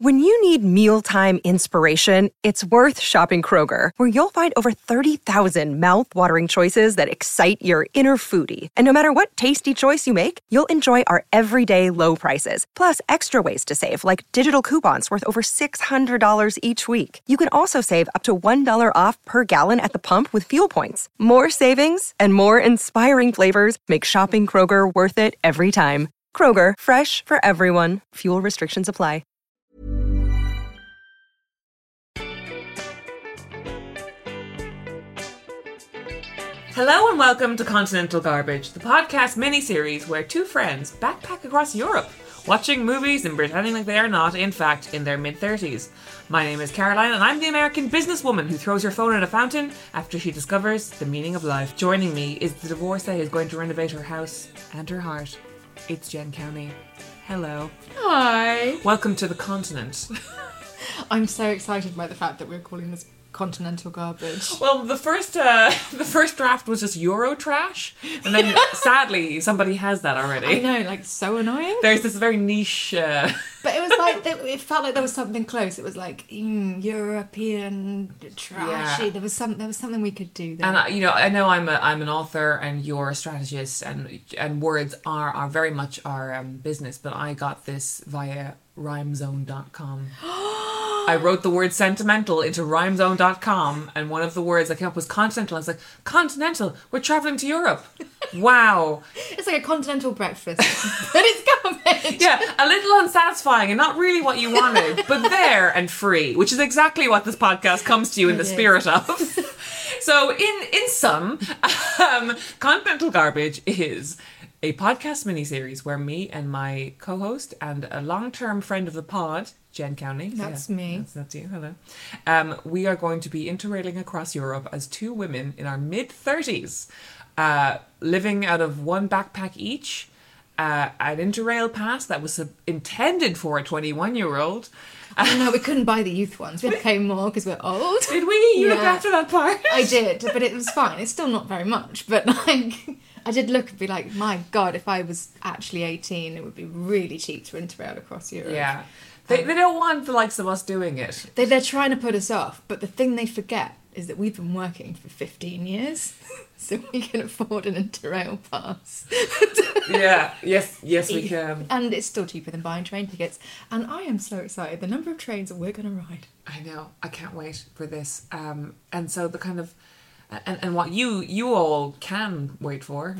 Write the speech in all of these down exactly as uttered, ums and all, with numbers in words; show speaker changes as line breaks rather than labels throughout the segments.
When you need mealtime inspiration, it's worth shopping Kroger, where you'll find over thirty thousand mouth-watering choices that excite your inner foodie. And no matter what tasty choice you make, you'll enjoy our everyday low prices, plus extra ways to save, like digital coupons worth over six hundred dollars each week. You can also save up to one dollar off per gallon at the pump with fuel points. More savings and more inspiring flavors make shopping Kroger worth it every time. Kroger, fresh for everyone. Fuel restrictions apply.
Hello and welcome to Continental Garbage, the podcast mini-series where two friends backpack across Europe, watching movies and pretending like they are not, in fact, in their mid-thirties. My name is Caroline and I'm the American businesswoman who throws her phone in a fountain after she discovers the meaning of life. Joining me is the divorcee who's going to renovate her house and her heart. It's Jen Cowney. Hello.
Hi.
Welcome to the continent.
I'm so excited by the fact that we're calling this Continental Garbage.
Well, the first uh, the first draft was just Euro trash, and then sadly somebody has that already.
I know, like, so annoying.
There's this very niche. Uh...
But it was like it felt like there was something close. It was like mm, European trashy.
Yeah.
There was some there was something we could do there.
And uh, you know, I know I'm a I'm an author, and you're a strategist, and and words are are very much our um, business. But I got this via rhymezone dot com. I wrote the word sentimental into rhymezone dot com, and one of the words I came up was continental. I was like, continental, we're travelling to Europe. Wow.
It's like a continental breakfast, but it's garbage.
Yeah, a little unsatisfying and not really what you wanted, but there and free, which is exactly what this podcast comes to you in the spirit of. So in, in sum, um, Continental Garbage is a podcast miniseries where me and my co-host and a long-term friend of the pod, Jen Cowney.
That's
yeah,
me.
That's, that's you, hello. Um, we are going to be interrailing across Europe as two women in our mid-thirties, uh, living out of one backpack each, uh, an interrail pass that was uh, intended for a twenty-one-year-old.
Oh, no, we couldn't buy the youth ones. We had to pay more because we're old.
Did we? You
Yeah.
looked after that part?
I did, but it was fine. It's still not very much, but like... I did look and be like, my God, if I was actually eighteen, it would be really cheap to interrail across Europe.
Yeah. They, they don't want the likes of us doing it.
They, they're trying to put us off, but the thing they forget is that we've been working for fifteen years, so we can afford an interrail pass.
Yeah, yes, yes we can.
And it's still cheaper than buying train tickets. And I am so excited. The number of trains that we're going to ride.
I know. I can't wait for this. Um, and so the kind of... And, and what you you all can wait for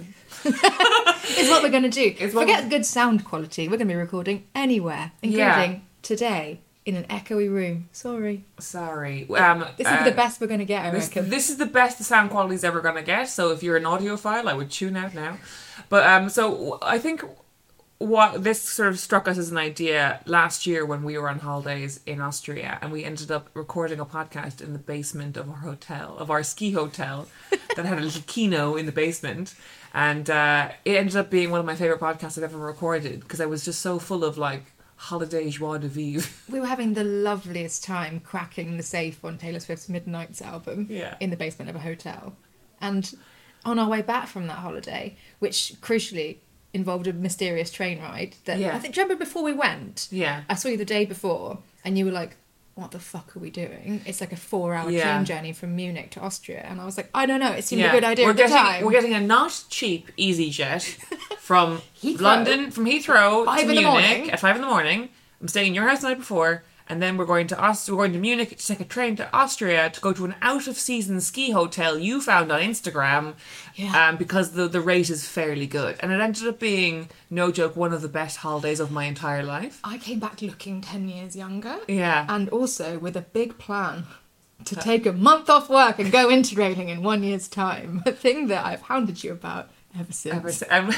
is what we're going to do.
Is what
Forget
we-
good sound quality. We're going to be recording anywhere, including
Yeah.
today in an echoey room. Sorry.
Sorry. Um,
This is
uh,
the best we're going to get, I
this,
reckon.
this is the best the sound quality's ever going to get. So if you're an audiophile, I would tune out now. But um, so I think what this sort of struck us as an idea last year when we were on holidays in Austria, and we ended up recording a podcast in the basement of our hotel, of our ski hotel, that had a little kino in the basement. And uh, it ended up being one of my favourite podcasts I've ever recorded, because I was just so full of like holiday joie de vivre.
We were having the loveliest time cracking the safe on Taylor Swift's Midnight's album
Yeah.
in the basement of a hotel. And on our way back from that holiday, which crucially involved a mysterious train ride, that
Yeah.
I think, do you remember before we went?
Yeah.
I saw you the day before and you were like, what the fuck are we doing? It's like a four hour
Yeah.
train journey from Munich to Austria. And I was like, I don't know, it seemed
Yeah.
a good idea
we're
at the
getting,
time.
We're getting a not cheap EasyJet from
Heathrow.
London, from Heathrow
Five
to
in the
Munich
morning.
at five in the morning. I'm staying in your house the night before, and then we're going to Aust- we're going to Munich to take a train to Austria to go to an out-of-season ski hotel you found on Instagram,
Yeah.
um, because the the rate is fairly good. And it ended up being, no joke, one of the best holidays of my entire life.
I came back looking ten years younger.
Yeah.
And also with a big plan to take a month off work and go interrailing in one year's time. A thing that I've hounded you about ever since.
Ever si- um,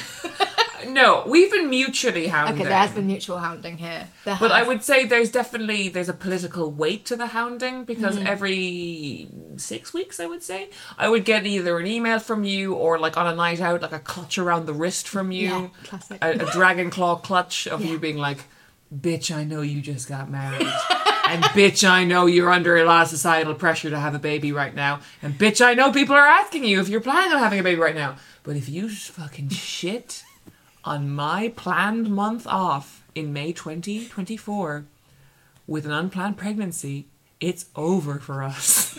no, we've been mutually hounding.
Okay, there has been mutual hounding here. There
But I
has.
would say there's definitely there's a political weight to the hounding, because every six weeks, I would say, I would get either an email from you or like on a night out, like a clutch around the wrist from you,
Yeah, classic.
a, a dragon claw clutch of
Yeah.
you being like, "Bitch, I know you just got married." And bitch, I know you're under a lot of societal pressure to have a baby right now. And bitch, I know people are asking you if you're planning on having a baby right now. But if you just fucking shit on my planned month off in May twenty twenty-four, with an unplanned pregnancy, it's over for us.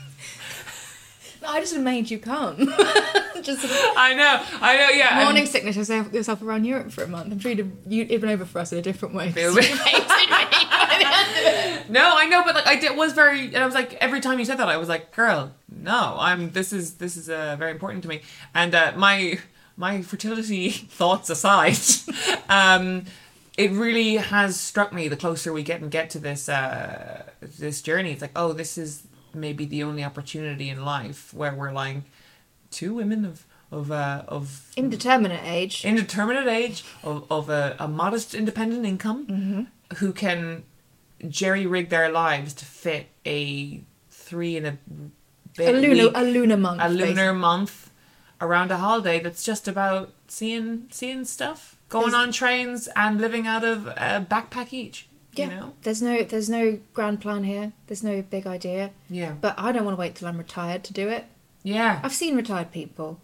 I just made you come. just sort of
I know, I know, yeah.
morning
and-
sickness yourself, yourself around Europe for a month. I'm sure you'd have, you'd have been over for us in a different way.
Feel me? No, I know, but like I did was very, and I was like, every time you said that, I was like, girl, no, I'm. This is this is uh, very important to me, and uh, my my fertility thoughts aside, um, it really has struck me the closer we get and get to this uh, this journey. It's like, oh, this is maybe the only opportunity in life where we're like two women of of uh, of
Indeterminate age.
indeterminate age of of a, a modest independent income,
Mm-hmm.
who can jerry rig their lives to fit a three and a bit
A lunar,
week,
a lunar month.
a lunar
basically.
month around a holiday that's just about seeing seeing stuff, going
There's-
on trains and living out of a backpack each.
Yeah.
You know?
There's no, there's no grand plan here. There's no big idea.
Yeah.
But I don't want to wait till I'm retired to do it.
Yeah.
I've seen retired people.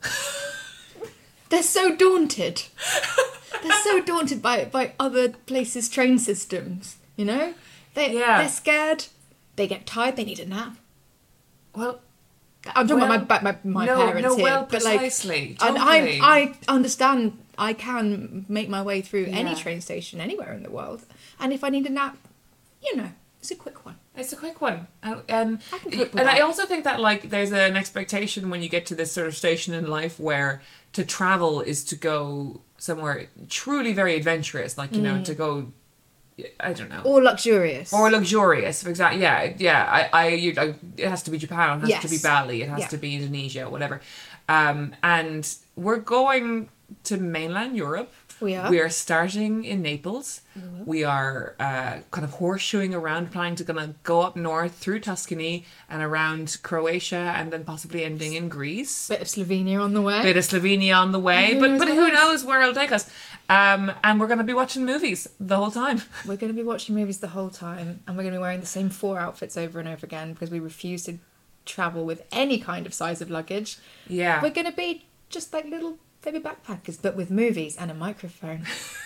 They're so daunted. They're so daunted by by other places' train systems. You know, they
Yeah.
they're scared. They get tired. They need a nap.
Well,
I'm talking
Well,
about my my, my
no,
parents
no,
here,
well,
but like,
precisely,
and
totally.
I I understand. I can make my way through any
Yeah.
train station anywhere in the world, and if I need a nap, you know, it's a quick one.
It's a quick one, and and,
I can cope with
and I
that.
also think that like there's an expectation when you get to this sort of station in life where to travel is to go somewhere truly very adventurous, like you know to go, I don't know,
Or luxurious.
or luxurious. Exactly, yeah, yeah. I, I, you, I, it has to be Japan, it has to be
Yes.
Bali, it has
Yeah.
to be Indonesia, whatever. Um, and we're going to mainland Europe.
We are.
We are starting in Naples. We are uh, kind of horseshoeing around, planning to gonna go up north through Tuscany and around Croatia, and then possibly ending in Greece.
Bit of Slovenia on the way.
Bit of Slovenia on the way,
Who
but
knows
but
what
who
else?
knows where it'll take us? Um, and we're gonna be watching movies the whole time.
We're going to be watching movies the whole time, and we're going to be wearing the same four outfits over and over again because we refuse to travel with any kind of size of luggage.
Yeah.
We're going to be just like little baby backpackers, but with movies and a microphone.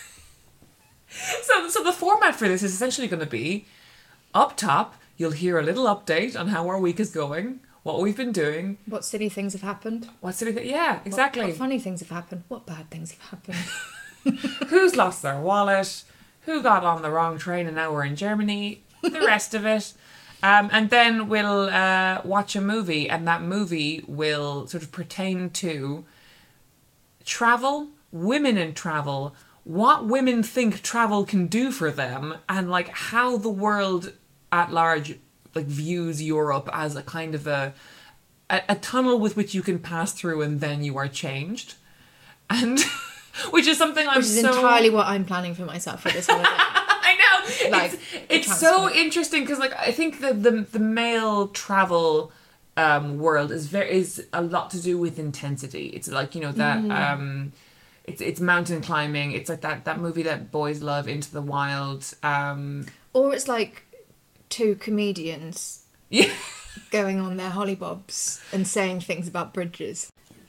So, so the format for this is essentially going to be up top. You'll hear a little update on how our week is going, what we've been doing,
What silly things have happened?
what's it. Yeah,
What-
exactly.
What, funny things have happened? What bad things have happened?
Who's lost their wallet? Who got on the wrong train and now we're in Germany? The rest of it. Um, and then we'll uh, watch a movie, and that movie will sort of pertain to travel, women in travel, what women think travel can do for them, and like how the world at large like views Europe as a kind of a a, a tunnel with which you can pass through and then you are changed. And which is something I'm
Which is
so
entirely what I'm planning for myself for this holiday.
I know.
Like,
it's
the
it's so
transfer.
interesting because like I think the the, the male travel um, world is very is a lot to do with intensity. It's like you know that
Mm-hmm.
um, it's it's mountain climbing. It's like that that movie that boys love, Into the Wild. Um,
Or it's like two comedians
yeah.
going on their hollybobs and saying things about bridges.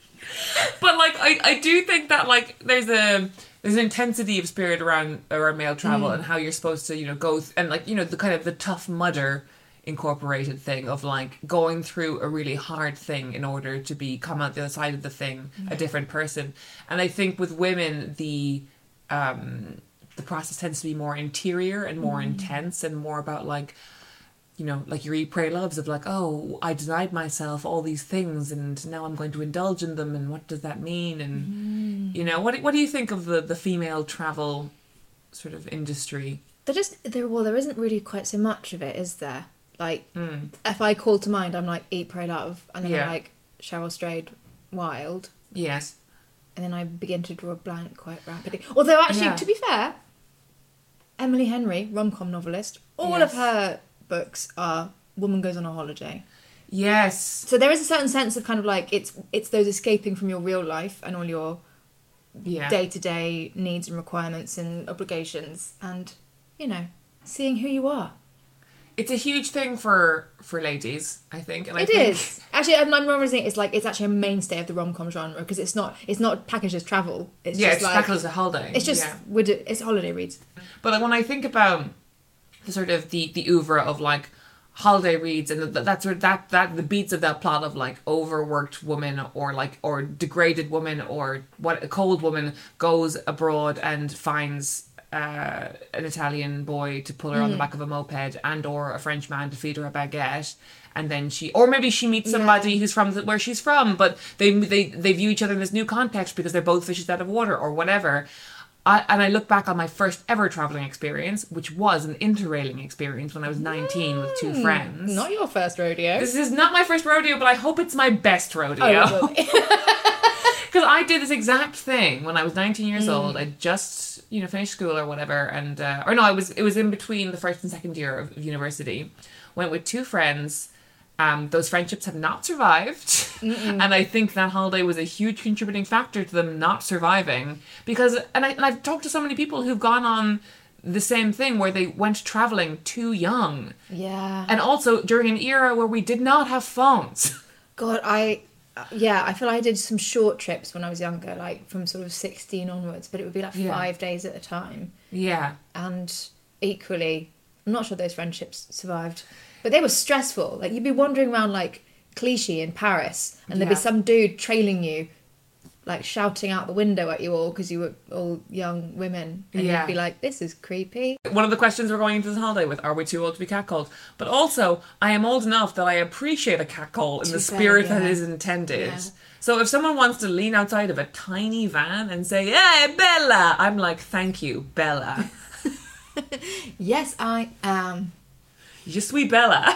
But like I, I do think that like there's a there's an intensity of spirit around around male travel and how you're supposed to you know go th- and like you know the kind of the Tough Mudder incorporated thing of like going through a really hard thing in order to be come out the other side of the thing a different person. And I think with women the um the process tends to be more interior and more intense and more about like you know, like your Eat, Pray, Loves of like, oh, I denied myself all these things and now I'm going to indulge in them and what does that mean? And, you know, what what do you think of the, the female travel sort of industry?
There just there well there isn't really quite so much of it, is there? Like if I call to mind, I'm like Eat, Pray, Love, and then
Yeah.
I'm like Cheryl Strayed, Wild,
Yes.
and then I begin to draw a blank quite rapidly. Although actually,
Yeah.
to be fair, Emily Henry, rom-com novelist, all
Yes.
of her books are woman goes on a holiday.
Yes.
So there is a certain sense of kind of like it's it's those escaping from your real life and all your
Yeah.
day-to-day needs and requirements and obligations, and you know, seeing who you are.
It's a huge thing for for ladies, I think. And I
It
think,
is actually. I'm I'm realizing it's like it's actually a mainstay of the rom-com genre because it's not it's not packaged as travel. It's
Yeah,
just
it's
like
tackled as a holiday.
it's just
yeah.
would it, it's holiday reads.
But like, when I think about the sort of the, the oeuvre of like holiday reads, and that that sort of that that the beats of that plot of like overworked woman or like or degraded woman or what a cold woman goes abroad and finds uh, an Italian boy to pull her mm. on the back of a moped, and or a French man to feed her a baguette. And then she, or maybe she meets somebody yeah. who's from the, where she's from, but they they they view each other in this new context because they're both fishes out of water or whatever. I, and I look back on my first ever travelling experience, which was an interrailing experience when I was nineteen mm, with two friends.
Not your first rodeo.
This is not my first rodeo, but I hope it's my best rodeo.
Oh,
because I did this exact thing when I was nineteen years mm. old. I just, you know, finished school or whatever, and uh, or no, I was it was in between the first and second year of, of university. Went with two friends. Um, those friendships have not survived. Mm-mm. And I think that holiday was a huge contributing factor to them not surviving. Because, and, I, and I've talked to so many people who've gone on the same thing where they went travelling too young.
Yeah.
And also during an era where we did not have phones.
God, I, yeah, I feel like I did some short trips when I was younger, like from sort of sixteen onwards, but it would be like
yeah.
five days at a time.
Yeah.
And equally, I'm not sure those friendships survived. But they were stressful. Like, you'd be wandering around, like, Clichy in Paris, and there'd
yeah.
be some dude trailing you, like, shouting out the window at you all because you were all young women. And
yeah.
you'd be like, this is creepy.
One of the questions we're going into this holiday with, are we too old to be catcalled? But also, I am old enough that I appreciate a catcall in the spirit fair, yeah. that is intended. Yeah. So if someone wants to lean outside of a tiny van and say, hey, Bella, I'm like, thank you, Bella.
Yes, I am.
Je suis Bella.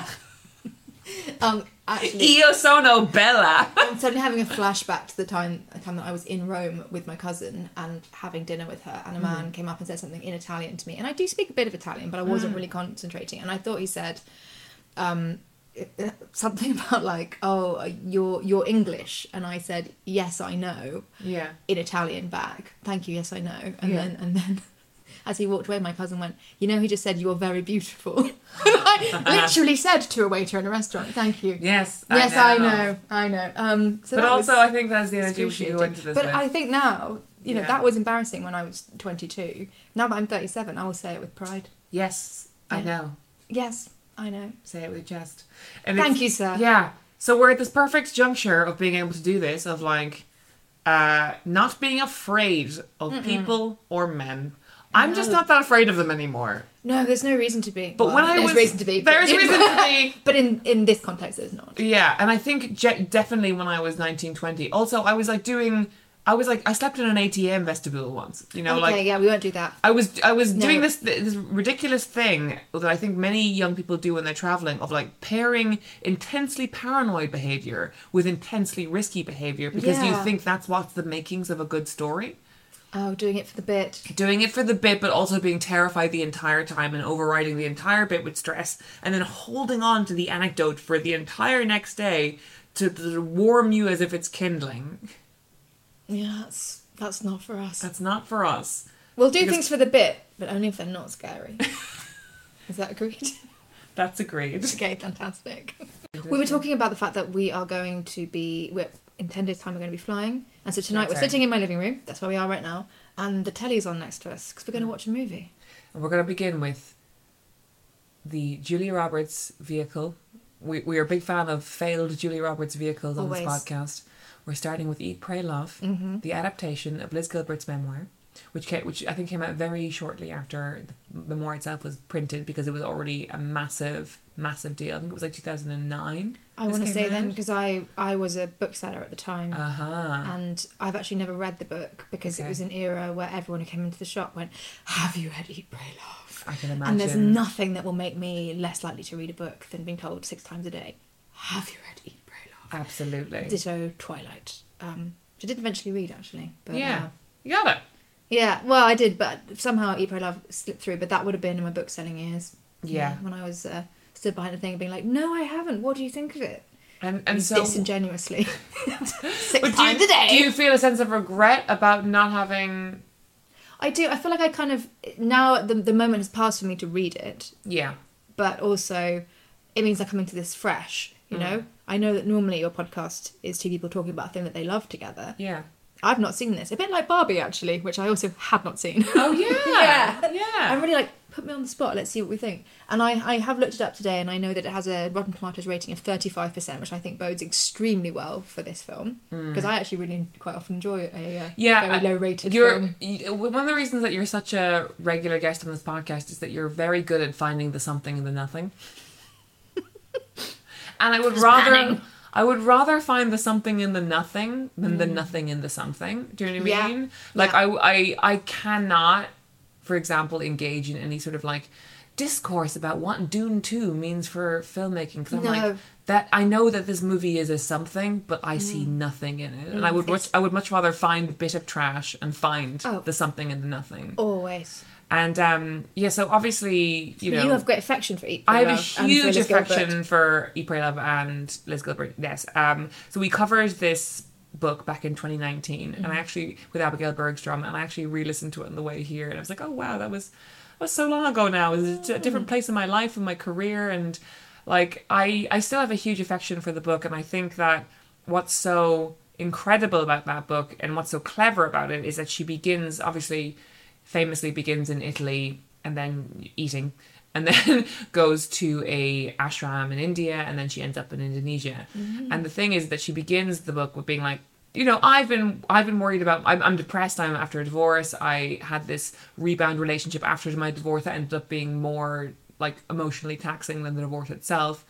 um, actually,
Io sono Bella.
I'm suddenly having a flashback to the time, the time that I was in Rome with my cousin and having dinner with her, and a man mm. came up and said something in Italian to me. And I do speak a bit of Italian, but I wasn't mm. really concentrating. And I thought he said um, something about like, "Oh, you're you're English," and I said, "Yes, I know."
Yeah.
In Italian back. Thank you. Yes, I know. And
yeah.
then and then. As he walked away, my cousin went, you know, he just said, you're very beautiful. I literally said to a waiter in a restaurant, thank you.
Yes,
Yes,
I know.
I know. I know. Um, so
but also, I think that's the energy we should go into this
But
with.
I think now, you know,
yeah.
that was embarrassing when I was twenty-two. Now that I'm thirty-seven, I will say it with pride.
Yes, yeah. I know.
Yes, I know.
Say it with your chest. And
thank you, sir.
Yeah. So we're at this perfect juncture of being able to do this, of like, uh, not being afraid of Mm-mm. people or men. I'm just not that afraid of them anymore.
No, there's no reason to be.
But
well,
when I
there's
was,
reason to be.
There's
but,
reason to be.
But in, in this context, there's not.
Yeah, and I think je- definitely when I was nineteen, twenty. Also, I was like doing... I was like... I slept in an A T M vestibule once. You know,
okay,
like...
yeah, we won't do that.
I was I was
no.
doing this this ridiculous thing that I think many young people do when they're travelling, of like pairing intensely paranoid behaviour with intensely risky behaviour because
yeah.
you think that's what's the makings of a good story.
Oh, doing it for the bit.
Doing it for the bit, but also being terrified the entire time and overriding the entire bit with stress, and then holding on to the anecdote for the entire next day to, to warm you as if it's kindling.
Yeah, that's, that's not for us.
That's not for us.
We'll do because... things for the bit, but only if they're not scary. Is that agreed?
That's agreed.
Okay, fantastic. We were talking about the fact that we are going to be... We're, in ten days' time we're going to be flying, and so tonight
that's
we're
right.
sitting in my living room, that's where we are right now, and the telly's on next to us because we're going to watch a movie.
And we're going to begin with the Julia Roberts vehicle. We we are a big fan of failed Julia Roberts vehicles
Always.
on this podcast. We're starting with Eat, Pray, Love,
mm-hmm.
the adaptation of Liz Gilbert's memoir, which came, which I think came out very shortly after the memoir itself was printed because it was already a massive, massive deal. I think it was like two thousand nine.
I want to say out. then because I, I was a bookseller at the time,
uh-huh.
and I've actually never read the book because okay. it was an era where everyone who came into the shop went, "Have you read Eat, Pray, Love?"
I can imagine.
And there's nothing that will make me less likely to read a book than being told six times a day, "Have you read Eat, Pray, Love?"
Absolutely.
Ditto Twilight, um, which I did eventually read actually. But,
yeah,
uh,
you got it.
Yeah, well, I did, but somehow Eat, Pray, Love slipped through. But that would have been in my book selling years.
Yeah,
yeah when I was uh, stood behind the thing and being like, "No, I haven't. What do you think of it?"
And and so
disingenuously, six
but
times
do you,
a day.
Do you feel a sense of regret about not having?
I do. I feel like I kind of now the the moment has passed for me to read it.
Yeah.
But also, it means I'm coming to this fresh. You mm. know, I know that normally your podcast is two people talking about a thing that they love together.
Yeah.
I've not seen this. A bit like Barbie, actually, which I also had not seen.
Oh, yeah.
yeah.
Yeah.
I'm really, like, put me on the spot. Let's see what we think. And I, I have looked it up today, and I know that it has a Rotten Tomatoes rating of thirty-five percent, which I think bodes extremely well for this film. Because mm. I actually really quite often enjoy a uh,
yeah,
very low-rated
you're,
film.
You, one of the reasons that you're such a regular guest on this podcast is that you're very good at finding the something in the nothing. And I would Just rather... Panning. I would rather find the something in the nothing than mm. the nothing in the something. Do you know what I mean? Yeah. Like, yeah. I, I, I cannot, for example, engage in any sort of, like, discourse about what Dune two means for filmmaking. Because I'm no. like, that, I know that this movie is a something, but I mm. see nothing in it. And mm. I would much, I would much rather find a bit of trash and find oh. the something in the nothing.
Always.
And um, yeah, so obviously, you know,
you have great affection for Eat,
Pray, Love. I have a huge affection Gilbert. for Eat, Pray, Love and Liz Gilbert. Yes. Um, so we covered this book back in twenty nineteen, mm-hmm. and I actually with Abigail Bergstrom, and I actually re-listened to it on the way here, and I was like, oh wow, that was that was so long ago now. It was a different place in my life and my career, and like I I still have a huge affection for the book, and I think that what's so incredible about that book and what's so clever about it is that she begins obviously. famously begins in Italy and then eating and then goes to a ashram in India and then she ends up in Indonesia. Mm-hmm. And the thing is that she begins the book with being like, you know, I've been I've been worried about, I'm, I'm depressed, I'm after a divorce, I had this rebound relationship after my divorce that ended up being more like emotionally taxing than the divorce itself.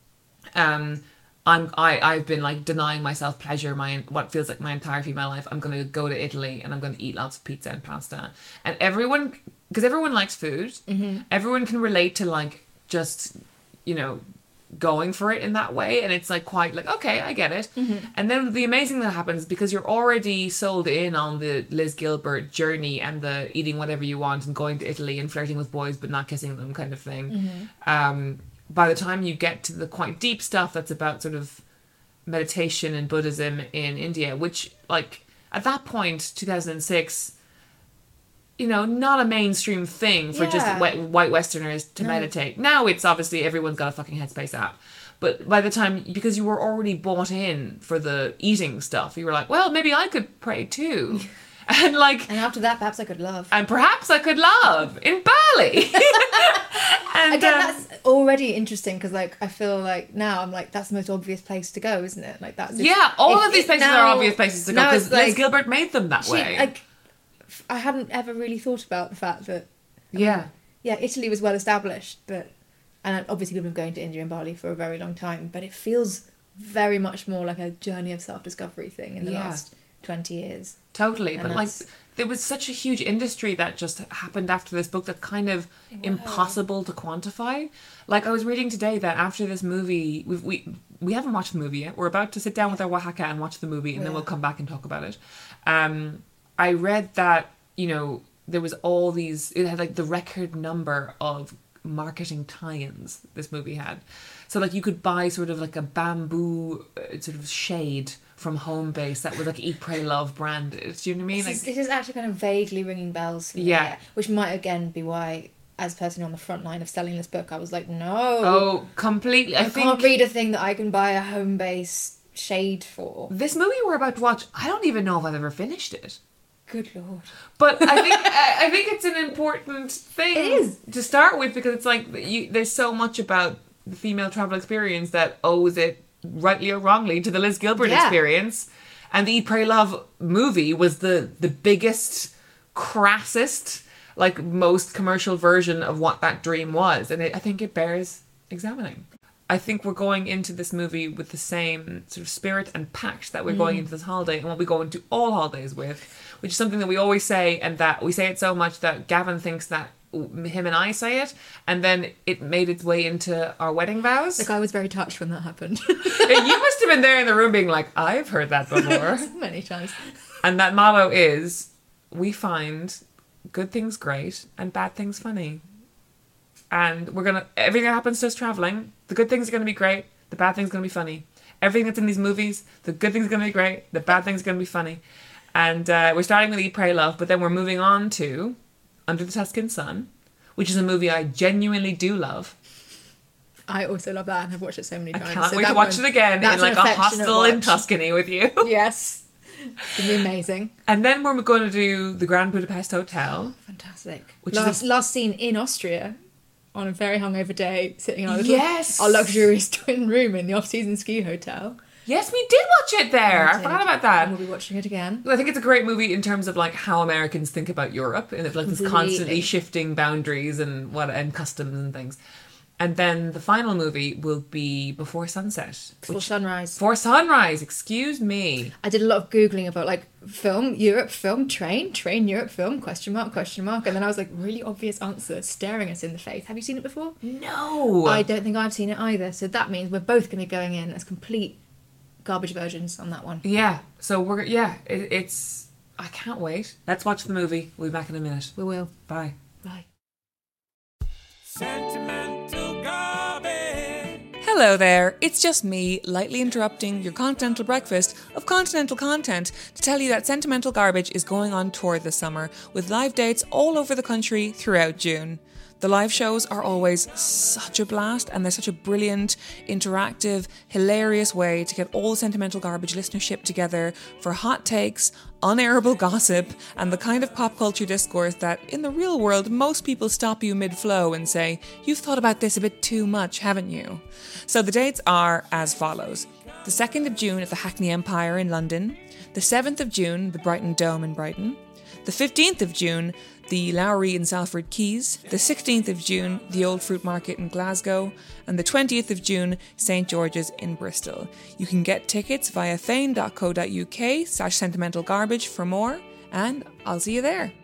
Um I'm I I've been like denying myself pleasure my what feels like my entirety of my life. I'm going to go to Italy and I'm going to eat lots of pizza and pasta. And everyone, because everyone likes food, mm-hmm. everyone can relate to like just, you know, going for it in that way. And it's like quite like, okay, I get it. Mm-hmm. And then the amazing thing that happens because you're already sold in on the Liz Gilbert journey and the eating whatever you want and going to Italy and flirting with boys but not kissing them kind of thing. Mm-hmm. Um, by the time you get to the quite deep stuff that's about sort of meditation and Buddhism in India, which, like, at that point, two thousand six, you know, not a mainstream thing for yeah. just white, white Westerners to no. meditate. Now it's obviously everyone's got a fucking Headspace app. But by the time, because you were already bought in for the eating stuff, you were like, well, maybe I could pray too. And like,
and after that, perhaps I could love.
And perhaps I could love in Bali.
And again, um, that's already interesting because, like, I feel like now I'm like that's the most obvious place to go, isn't it? Like that's
yeah. All if, of these places now, are obvious places to go because like, Liz Gilbert made them that
she,
way.
Like, I hadn't ever really thought about the fact that I
yeah,
mean, yeah, Italy was well established, but and obviously we've been going to India and Bali for a very long time, but it feels very much more like a journey of self-discovery thing in the yeah. last twenty years.
Totally, and but like there was such a huge industry that just happened after this book that's kind of wow. impossible to quantify. Like I was reading today that after this movie, we've, we we haven't watched the movie yet. We're about to sit down with our Oaxaca and watch the movie, and yeah. then we'll come back and talk about it. Um, I read that you know there was all these. It had like the record number of marketing tie-ins this movie had. So like you could buy sort of like a bamboo uh, sort of shade from Homebase that was like Eat, Pray, Love branded. Do you know what I mean?
This,
like,
is, this is actually kind of vaguely ringing bells for me.
Yeah.
Which might again be why, as a person on the front line of selling this book, I was like, no.
Oh, completely. I,
I
think
can't read a thing that I can buy a Homebase shade for.
This movie we're about to watch, I don't even know if I've ever finished it.
Good Lord.
But I think I, I think it's an important thing
it is.
to start with because it's like you, there's so much about the female travel experience that owes it rightly or wrongly to the Liz Gilbert yeah. experience, and the Eat, Pray, Love movie was the the biggest, crassest, like most commercial version of what that dream was, and it, I think it bears examining. I think we're going into this movie with the same sort of spirit and pact that we're mm. going into this holiday and what we go into all holidays with, which is something that we always say, and that we say it so much that Gavin thinks that him and I say it, and then it made its way into our wedding vows.
Like I was very touched when that happened.
You must have been there in the room being like, I've heard that before.
Many times.
And that motto is, we find good things great and bad things funny. And we're going to, everything that happens to us traveling, the good things are going to be great, the bad things are going to be funny. Everything that's in these movies, the good things are going to be great, the bad things are going to be funny. And uh, we're starting with Eat, Pray, Love, but then we're moving on to Under the Tuscan Sun, which is a movie I genuinely do love.
I also love that and I've watched it so many times.
I can't
so
wait to watch one, it again in like a hostel in Tuscany with you.
Yes. It's going to be amazing.
And then we're going to do the Grand Budapest Hotel.
Fantastic.
Which
last,
is a-
last scene in Austria on a very hungover day, sitting in our, little,
Yes.
our luxurious twin room in the off-season ski hotel.
Yes, we did watch it there. I
did.
forgot about that.
And we'll be watching it again.
I think it's a great movie in terms of like how Americans think about Europe, and it's like this
Completely.
constantly shifting boundaries and what and customs and things. And then the final movie will be Before Sunset.
Before
which-
sunrise.
Before Sunrise, excuse me.
I did a lot of Googling about like film, Europe, film, train, train, Europe, film, question mark, question mark. And then I was like, really obvious answer staring us in the face. Have you seen it before?
No.
I don't think I've seen it either. So that means we're both going to be going in as complete garbage virgins on that one.
Yeah. So we're yeah. It, it's I can't wait. Let's watch the movie. We'll be back in a minute.
We will.
Bye.
Bye.
Sentimental garbage.
Hello there, it's just me, lightly interrupting your continental breakfast of continental content to tell you that Sentimental Garbage is going on tour this summer with live dates all over the country throughout June. The live shows are always such a blast, and they're such a brilliant, interactive, hilarious way to get all the Sentimental Garbage listenership together for hot takes, unairable gossip, and the kind of pop culture discourse that, in the real world, most people stop you mid-flow and say, "You've thought about this a bit too much, haven't you?" So the dates are as follows. The second of June at the Hackney Empire in London, the seventh of June, the Brighton Dome in Brighton, the fifteenth of June, the Lowry in Salford Keys, the sixteenth of June, the Old Fruit Market in Glasgow, and the twentieth of June, St George's in Bristol. You can get tickets via fane.co.uk slash sentimental garbage for more, and I'll see you there.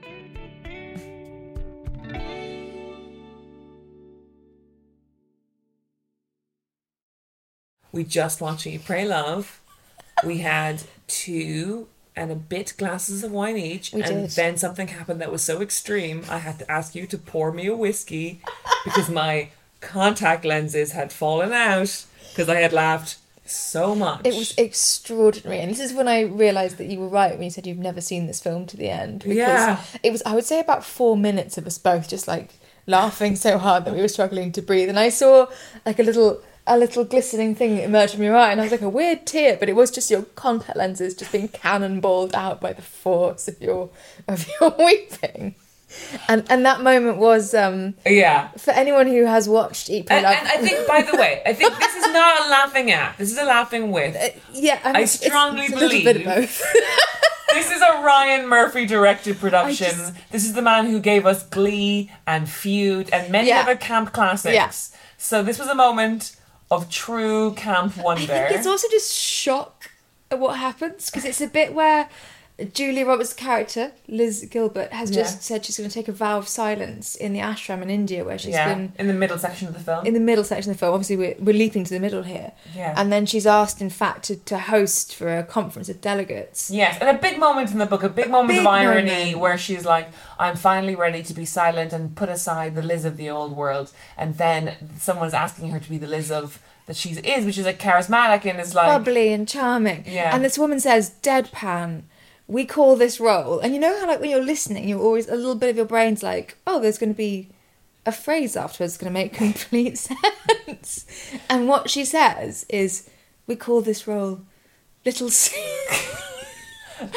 We just watched Eat, Pray, Love. We had two and a bit glasses of wine each,
We
and
did.
then something happened that was so extreme I had to ask you to pour me a whiskey because my contact lenses had fallen out because I had laughed so much.
It was extraordinary, and this is when I realised that you were right when you said you've never seen this film to the end. Because
Yeah.
it was, I would say, about four minutes of us both just like laughing so hard that we were struggling to breathe. And I saw like a little, a little glistening thing emerge from your eye, and I was like a weird tear, but it was just your contact lenses just being cannonballed out by the force of your of your weeping. And and that moment was um,
yeah.
for anyone who has watched Eat, Pray,
And,
Love.
and I think, by the way, I think this is not a laughing at. This is a laughing with.
yeah, and
I
it's- it's-
strongly
it's a little bit of
believe-
both.
This is a Ryan Murphy directed production.
I just-
This is the man who gave us Glee and Feud and many
Yeah.
other camp classics.
Yeah.
So this was a moment of true camp wonder.
I think it's also just shock at what happens, because it's a bit where Julia Roberts' character, Liz Gilbert, has just
Yeah.
said she's going to take a vow of silence in the ashram in India, where she's
yeah,
been
in the middle section of the film.
in the middle section of the film. Obviously, we're, we're leaping to the middle here.
Yeah.
And then she's asked, in fact, to, to host for a conference of delegates.
Yes, and a big moment in the book, a big moment
big
of irony
moment.
where she's like, I'm finally ready to be silent and put aside the Liz of the old world. And then someone's asking her to be the Liz of that she is, which is like charismatic and is like...
Bubbly and charming.
Yeah.
And this woman says, deadpan, we call this role. And you know how, like, when you're listening, you're always, a little bit of your brain's like, oh, there's going to be a phrase afterwards that's going to make complete sense. And what she says is, we call this role Little Su-
Little...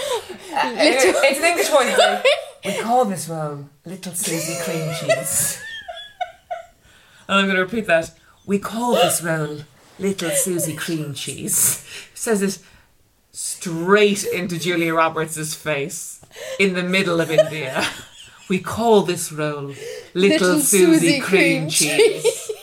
It's an English voice. It's like, we call this role Little Susie Cream Cheese. And I'm going to repeat that. We call this role Little Susie Cream Cheese. Says it straight into Julia Roberts' face in the middle of India. We call this role Little,
Little
Susie,
Susie
Cream,
Cream
Cheese.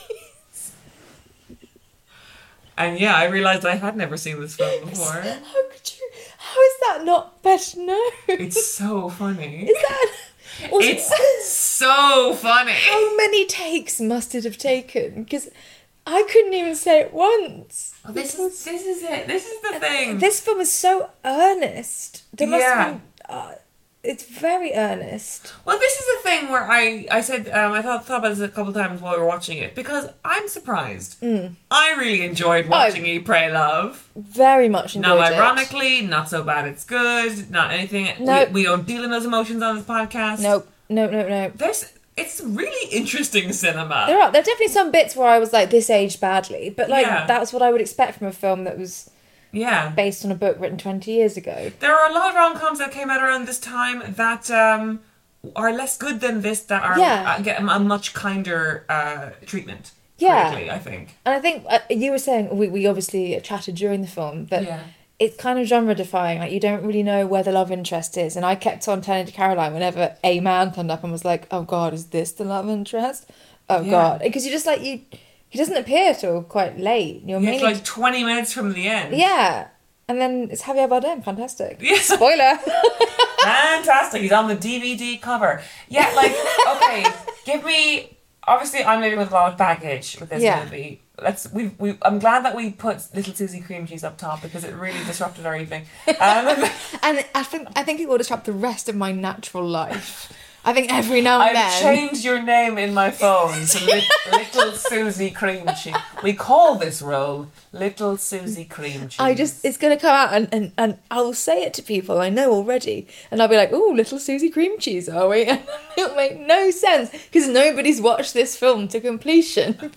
And yeah, I realised I had never seen this film before.
How could you... How is that not better known?
It's so funny.
Is that... Also,
It's so funny.
how many takes must it have taken? Because I couldn't even say it once.
Oh, this is this is it. This is the thing.
This film is so earnest. There must
Yeah.
have been, uh, it's very earnest.
Well, this is the thing where I I said um, I thought thought about this a couple of times while we were watching it because I'm surprised.
Mm.
I really enjoyed watching Eat, Pray, Love.
Very much enjoyed
Now,
it.
ironically, not so bad. It's good. Not anything.
No.
We, we don't deal in those emotions on this podcast.
No, no, no, no.
There's it's really interesting cinema.
There are there are definitely some bits where I was like, this aged badly, but like
Yeah.
that's what I would expect from a film that was
Yeah.
based on a book written twenty years ago.
There are a lot of rom-coms that came out around this time that um, are less good than this, that are
Yeah.
uh, get a much kinder uh, treatment.
Yeah.
Critically, I think.
And I think uh, you were saying, we, we obviously chatted during the film, but
Yeah.
it's kind of genre defying. Like, you don't really know where the love interest is. And I kept on telling to Caroline whenever a man turned up and was like, oh God, is this the love interest? Oh
Yeah.
God. Because you're just like, you, he doesn't appear till quite late. You're
Yeah,
mainly
it's like twenty minutes from the end.
Yeah. And then it's Javier Bardem. Fantastic.
Yeah.
Spoiler.
Fantastic. He's on the D V D cover. Yeah, like, okay, give me... Obviously, I'm living with a lot of baggage with this
Yeah.
movie. Let's. We. We. I'm glad that we put Little Susie Cream Cheese up top because it really disrupted our evening. Um,
And I think I think it will disrupt the rest of my natural life. I think every now and
I've
then...
changed your name in my phone to Li- Little Susie Cream Cheese. We call this role Little Susie Cream Cheese.
I just, it's going to come out and, and, and I'll say it to people I know already. And I'll be like, oh, Little Susie Cream Cheese, are we? And it'll make no sense because nobody's watched this film to completion.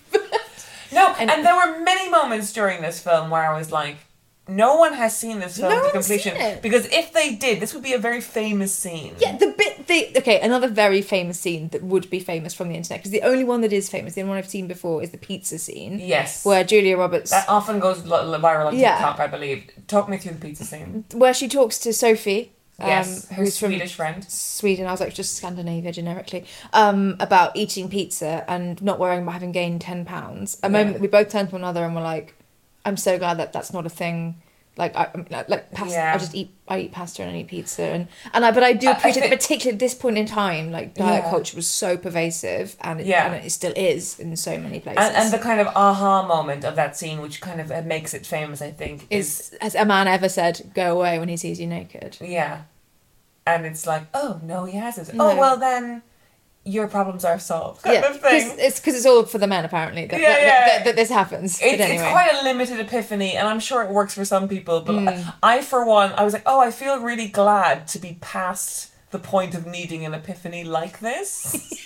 No, and, and there were many moments during this film where I was like, no one has seen this film
No
to
one's
completion.
seen it.
Because if they did, this would be a very famous scene.
Yeah, the bit, the, okay, another very famous scene that would be famous from the internet, because the only one that is famous, the only one I've seen before, is the pizza scene.
Yes.
Where Julia Roberts,
That often goes lo- viral on
Yeah.
TikTok, I believe. Talk me through the pizza scene.
where she talks to Sophie. Um,
Yes, her
who's from
Swedish friend.
Sweden, I was like, just Scandinavia generically, um, about eating pizza and not worrying about having gained ten pounds. A moment
Yeah.
that we both turned to one another and were like, I'm so glad that that's not a thing. Like, I, I mean, like, like pasta,
Yeah.
I just eat, I eat pasta and I eat pizza. And, and I, but I do
I- I
appreciate that
think-
particularly at this point in time, like, diet
Yeah.
culture was so pervasive and it,
Yeah.
and it still is in so many places.
And, and the kind of aha moment of that scene, which kind of uh, makes it famous, I think, is...
is, has a man ever said, go away when he sees you naked?
Yeah. And it's like, oh, no, he hasn't.
No.
Oh, well, then your problems are solved, kind
Yeah,
of thing.
cause it's because it's all for the men, apparently, that,
Yeah,
that,
yeah.
that, that this happens.
It's,
but anyway.
it's quite a limited epiphany, and I'm sure it works for some people, but
Mm.
I, for one, I was like, oh, I feel really glad to be past the point of needing an epiphany like this.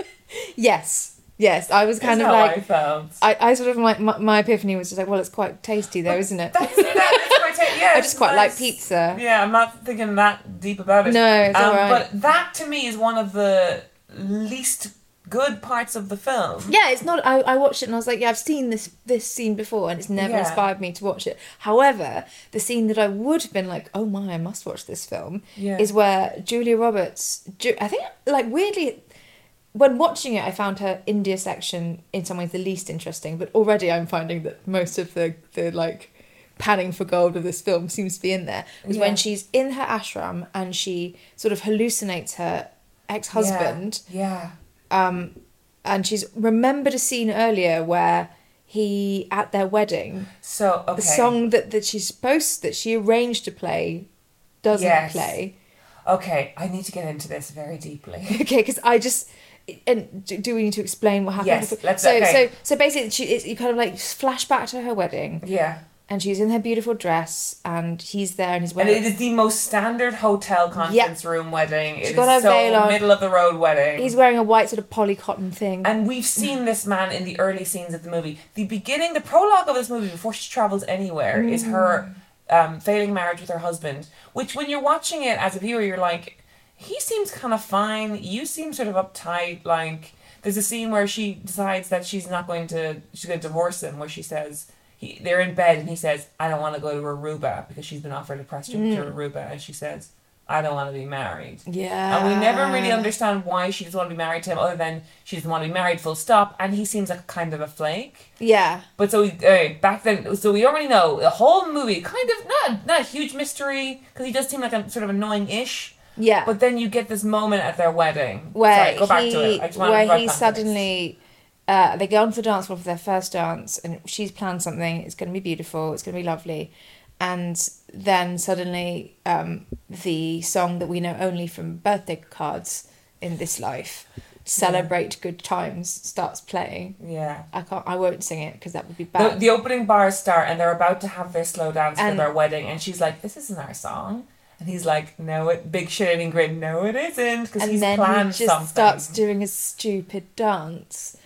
Yes, yes. I was kind
That's
of
how
like,
I felt.
I, I sort of like my, my epiphany was just like, well, it's quite tasty though, isn't it?
That's, that's quite ta- yeah,
I
it's
just quite
nice.
like pizza.
Yeah, I'm not thinking that deep about it.
No, it's
um,
alright.
But that, to me, is one of the least good parts of the film.
Yeah, it's not. I, I watched it and I was like, yeah, I've seen this this scene before, and it's never
Yeah.
inspired me to watch it. However, the scene that I would have been like, oh my, I must watch this film,
Yeah.
is where Julia Roberts. Ju- I think, like, weirdly, when watching it, I found her India section in some ways the least interesting. But already, I'm finding that most of the the like panning for gold of this film seems to be in there. Is
Yeah.
when she's in her ashram and she sort of hallucinates her ex-husband.
Yeah.
Um, and she's remembered a scene earlier where he, at their wedding,
So, okay.
the song that, that she's supposed, that she arranged to play, doesn't
Yes.
play.
Okay, I need to get into this very deeply.
Okay, because I just, and do, do we need to explain what happened?
Yes, let's-
so,
okay.
so, so basically, she, it's, you kind of like flash back to her wedding,
Yeah.
and she's in her beautiful dress, and he's there, and he's
And
wearing.
it is the most standard hotel conference room wedding. It
She's
is
got her
so
veil on.
middle of the road wedding.
He's wearing a white sort of poly cotton thing.
And we've seen this man in the early scenes of the movie. The beginning, the prologue of this movie, before she travels anywhere, is her um, failing marriage with her husband. Which, when you're watching it as a viewer, you're like, he seems kind of fine. You seem sort of uptight. Like, there's a scene where she decides that she's not going to, she's going to divorce him, where she says, he, they're in bed, and he says, I don't want to go to Aruba, because she's been offered a press trip to Aruba, and she says, I don't want to be married.
yeah.
And we never really understand why she doesn't want to be married to him, other than she doesn't want to be married, full stop, and he seems like kind of a flake.
Yeah.
But so, we, uh, back then, so we already know, the whole movie, kind of, not, not a huge mystery, because he does seem like a sort of annoying-ish,
Yeah.
but then you get this moment at their wedding.
where
Sorry, go back
he,
to it. I just want to
where
provide
he
context.
suddenly uh, they go onto the dance floor for their first dance, and she's planned something. It's going to be beautiful. It's going to be lovely, and then suddenly um, the song that we know only from birthday cards in this life, "Celebrate Good Times," starts playing.
Yeah.
I can't. I won't sing it because that would be
The,
bad.
the opening bars start, and they're about to have their slow dance for
And-
their wedding, and she's like, this isn't our song. And he's like, no, it, big shading grin, no, it isn't, because
and
he's
then he
planned
just
something.
starts doing a stupid dance.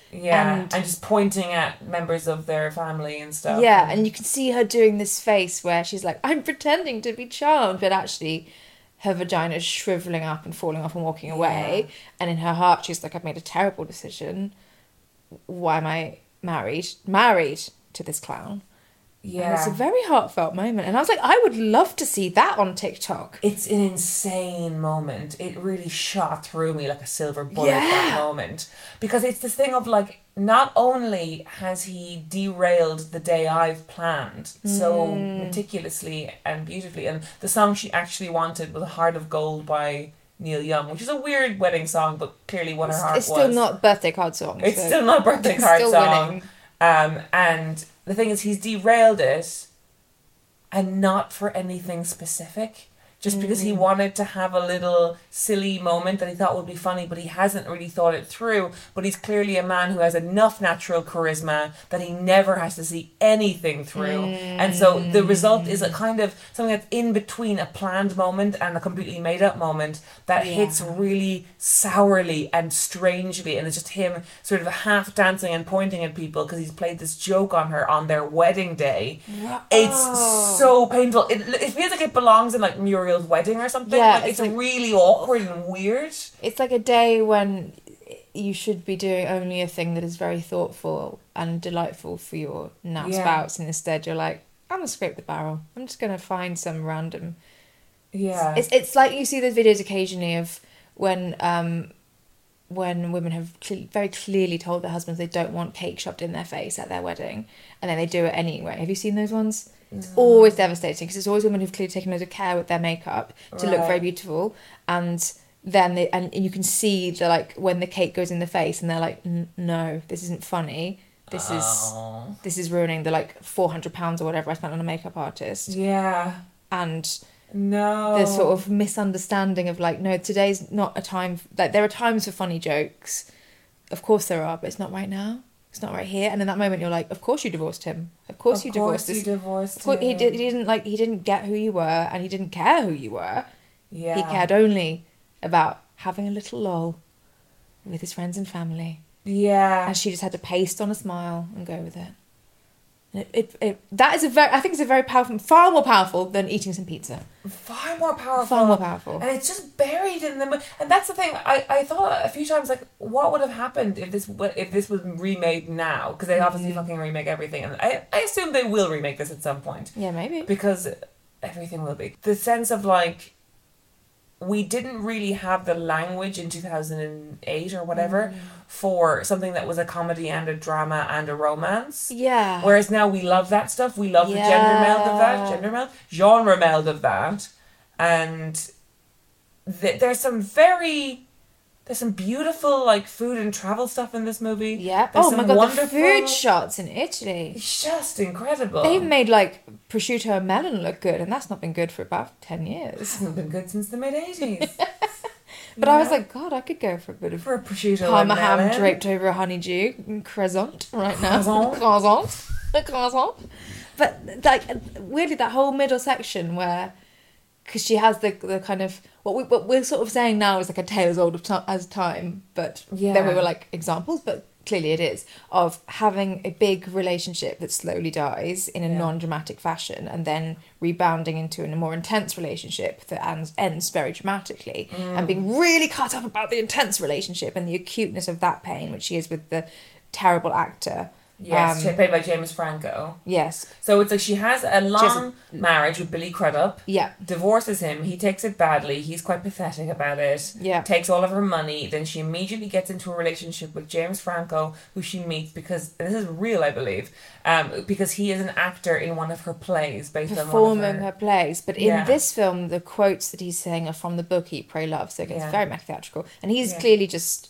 Yeah,
And-
and, just pointing at members of their family and stuff.
Yeah, and you can see her doing this face where she's like, I'm pretending to be charmed, but actually her vagina's shriveling up and falling off and walking away.
Yeah.
And in her heart, she's like, I've made a terrible decision. Why am I married? Married to this clown.
Yeah.
And it's a very heartfelt moment. And I was like, I would love to see that on TikTok.
It's an insane moment. It really shot through me like a silver bullet,
Yeah.
that moment. Because it's this thing of like, not only has he derailed the day I've planned so
Mm.
meticulously and beautifully, and the song she actually wanted was Heart of Gold by Neil Young, which is a weird wedding song, but clearly what her heart
It's
was.
still not birthday card song.
It's
so-
still not a birthday
it's
card
still
song.
winning.
Um, and the thing is, he's derailed it, and not for anything specific. Just because he wanted to have a little silly moment that he thought would be funny, but he hasn't really thought it through. But he's clearly a man who has enough natural charisma that he never has to see anything through. And so the result is a kind of something that's in between a planned moment and a completely made up moment that
Yeah.
hits really sourly and strangely. And it's just him sort of half dancing and pointing at people because he's played this joke on her on their wedding day. It's so painful. It, it feels like it belongs in like Muriel's wedding or something.
Yeah,
like, it's,
it's like-
really awkward and weird.
It's like a day when you should be doing only a thing that is very thoughtful and delightful for your now
Yeah.
spouse, and instead you're like, I'm gonna scrape the barrel. I'm just gonna find some random.
Yeah.
It's it's like you see those videos occasionally of when um when women have cl- very clearly told their husbands they don't want cake shoved in their face at their wedding, and then they do it anyway. Have you seen those ones? It's always devastating because it's always women who've clearly taken loads of care with their makeup to look
Right.
very beautiful, and then they and you can see the like when the cake goes in the face and they're like, "N- no, this isn't funny. This is
Oh.
this is ruining the like four hundred pounds or whatever I spent on a makeup artist."
Yeah.
And
No.
the sort of misunderstanding of like, no, today's not a time, like there are times for funny jokes, of course there are, but it's not right now, it's not right here. And in that moment you're like, of course you divorced him, of course
Of
you
course
divorced
you
this
divorced
of course, he,
him.
did, he didn't like he didn't get who you were, and he didn't care who you were.
Yeah.
He cared only about having a little lol with his friends and family,
Yeah.
and she just had to paste on a smile and go with it. And It, it, it, that is a very, I think it's a very powerful, far more powerful than eating some pizza.
Far more powerful.
Far more powerful.
And it's just buried in the... And that's the thing, I, I thought a few times, like, what would have happened if this w- if this was remade now? Because they obviously
Mm-hmm.
fucking remake everything. And I, I assume they will remake this at some point.
Yeah, maybe.
Because everything will be. The sense of, like, we didn't really have the language in two thousand eight or whatever
Mm.
for something that was a comedy and a drama and a romance.
Yeah.
Whereas now we love that stuff. We love the gender meld of that,
Yeah.
gender meld, genre meld of that, and th- there's some very, there's some beautiful like food and travel stuff in this movie.
Yeah.
There's
Oh my
some
god, the
wonderful-
food shots in Italy.
It's just incredible.
They even made like prosciutto and melon look good, and that's not been good for about ten years.
hasn't been good since the mid eighties.
But I was like, God, I could go for a bit of
for a prosciutto
Parma
and
ham
melon.
draped over a honeydew and croissant right now.
Croissant.
croissant. A croissant. But like weirdly, that whole middle section where, because she has the the kind of what we what we're sort of saying now is like a tale as old of ti as time, but
Yeah.
then we were like examples, but clearly it is of having a big relationship that slowly dies in a
Yeah.
non-dramatic fashion and then rebounding into a more intense relationship that ends, ends very dramatically
Mm.
and being really cut up about the intense relationship and the acuteness of that pain, which she is with the terrible actor.
Yes,
Um,
played by James Franco.
Yes.
So it's like she has a long marriage with Billy Crudup.
Yeah.
Divorces him. He takes it badly. He's quite pathetic about it.
Yeah.
Takes all of her money. Then she immediately gets into a relationship with James Franco, who she meets because, and this is real, I believe, um, because he is an actor in one of her plays based on one
Performing
of
her
her...
plays. But in
Yeah.
this film, the quotes that he's saying are from the book Eat, Pray, Love. So it's
Yeah.
very theatrical. And he's
Yeah.
clearly just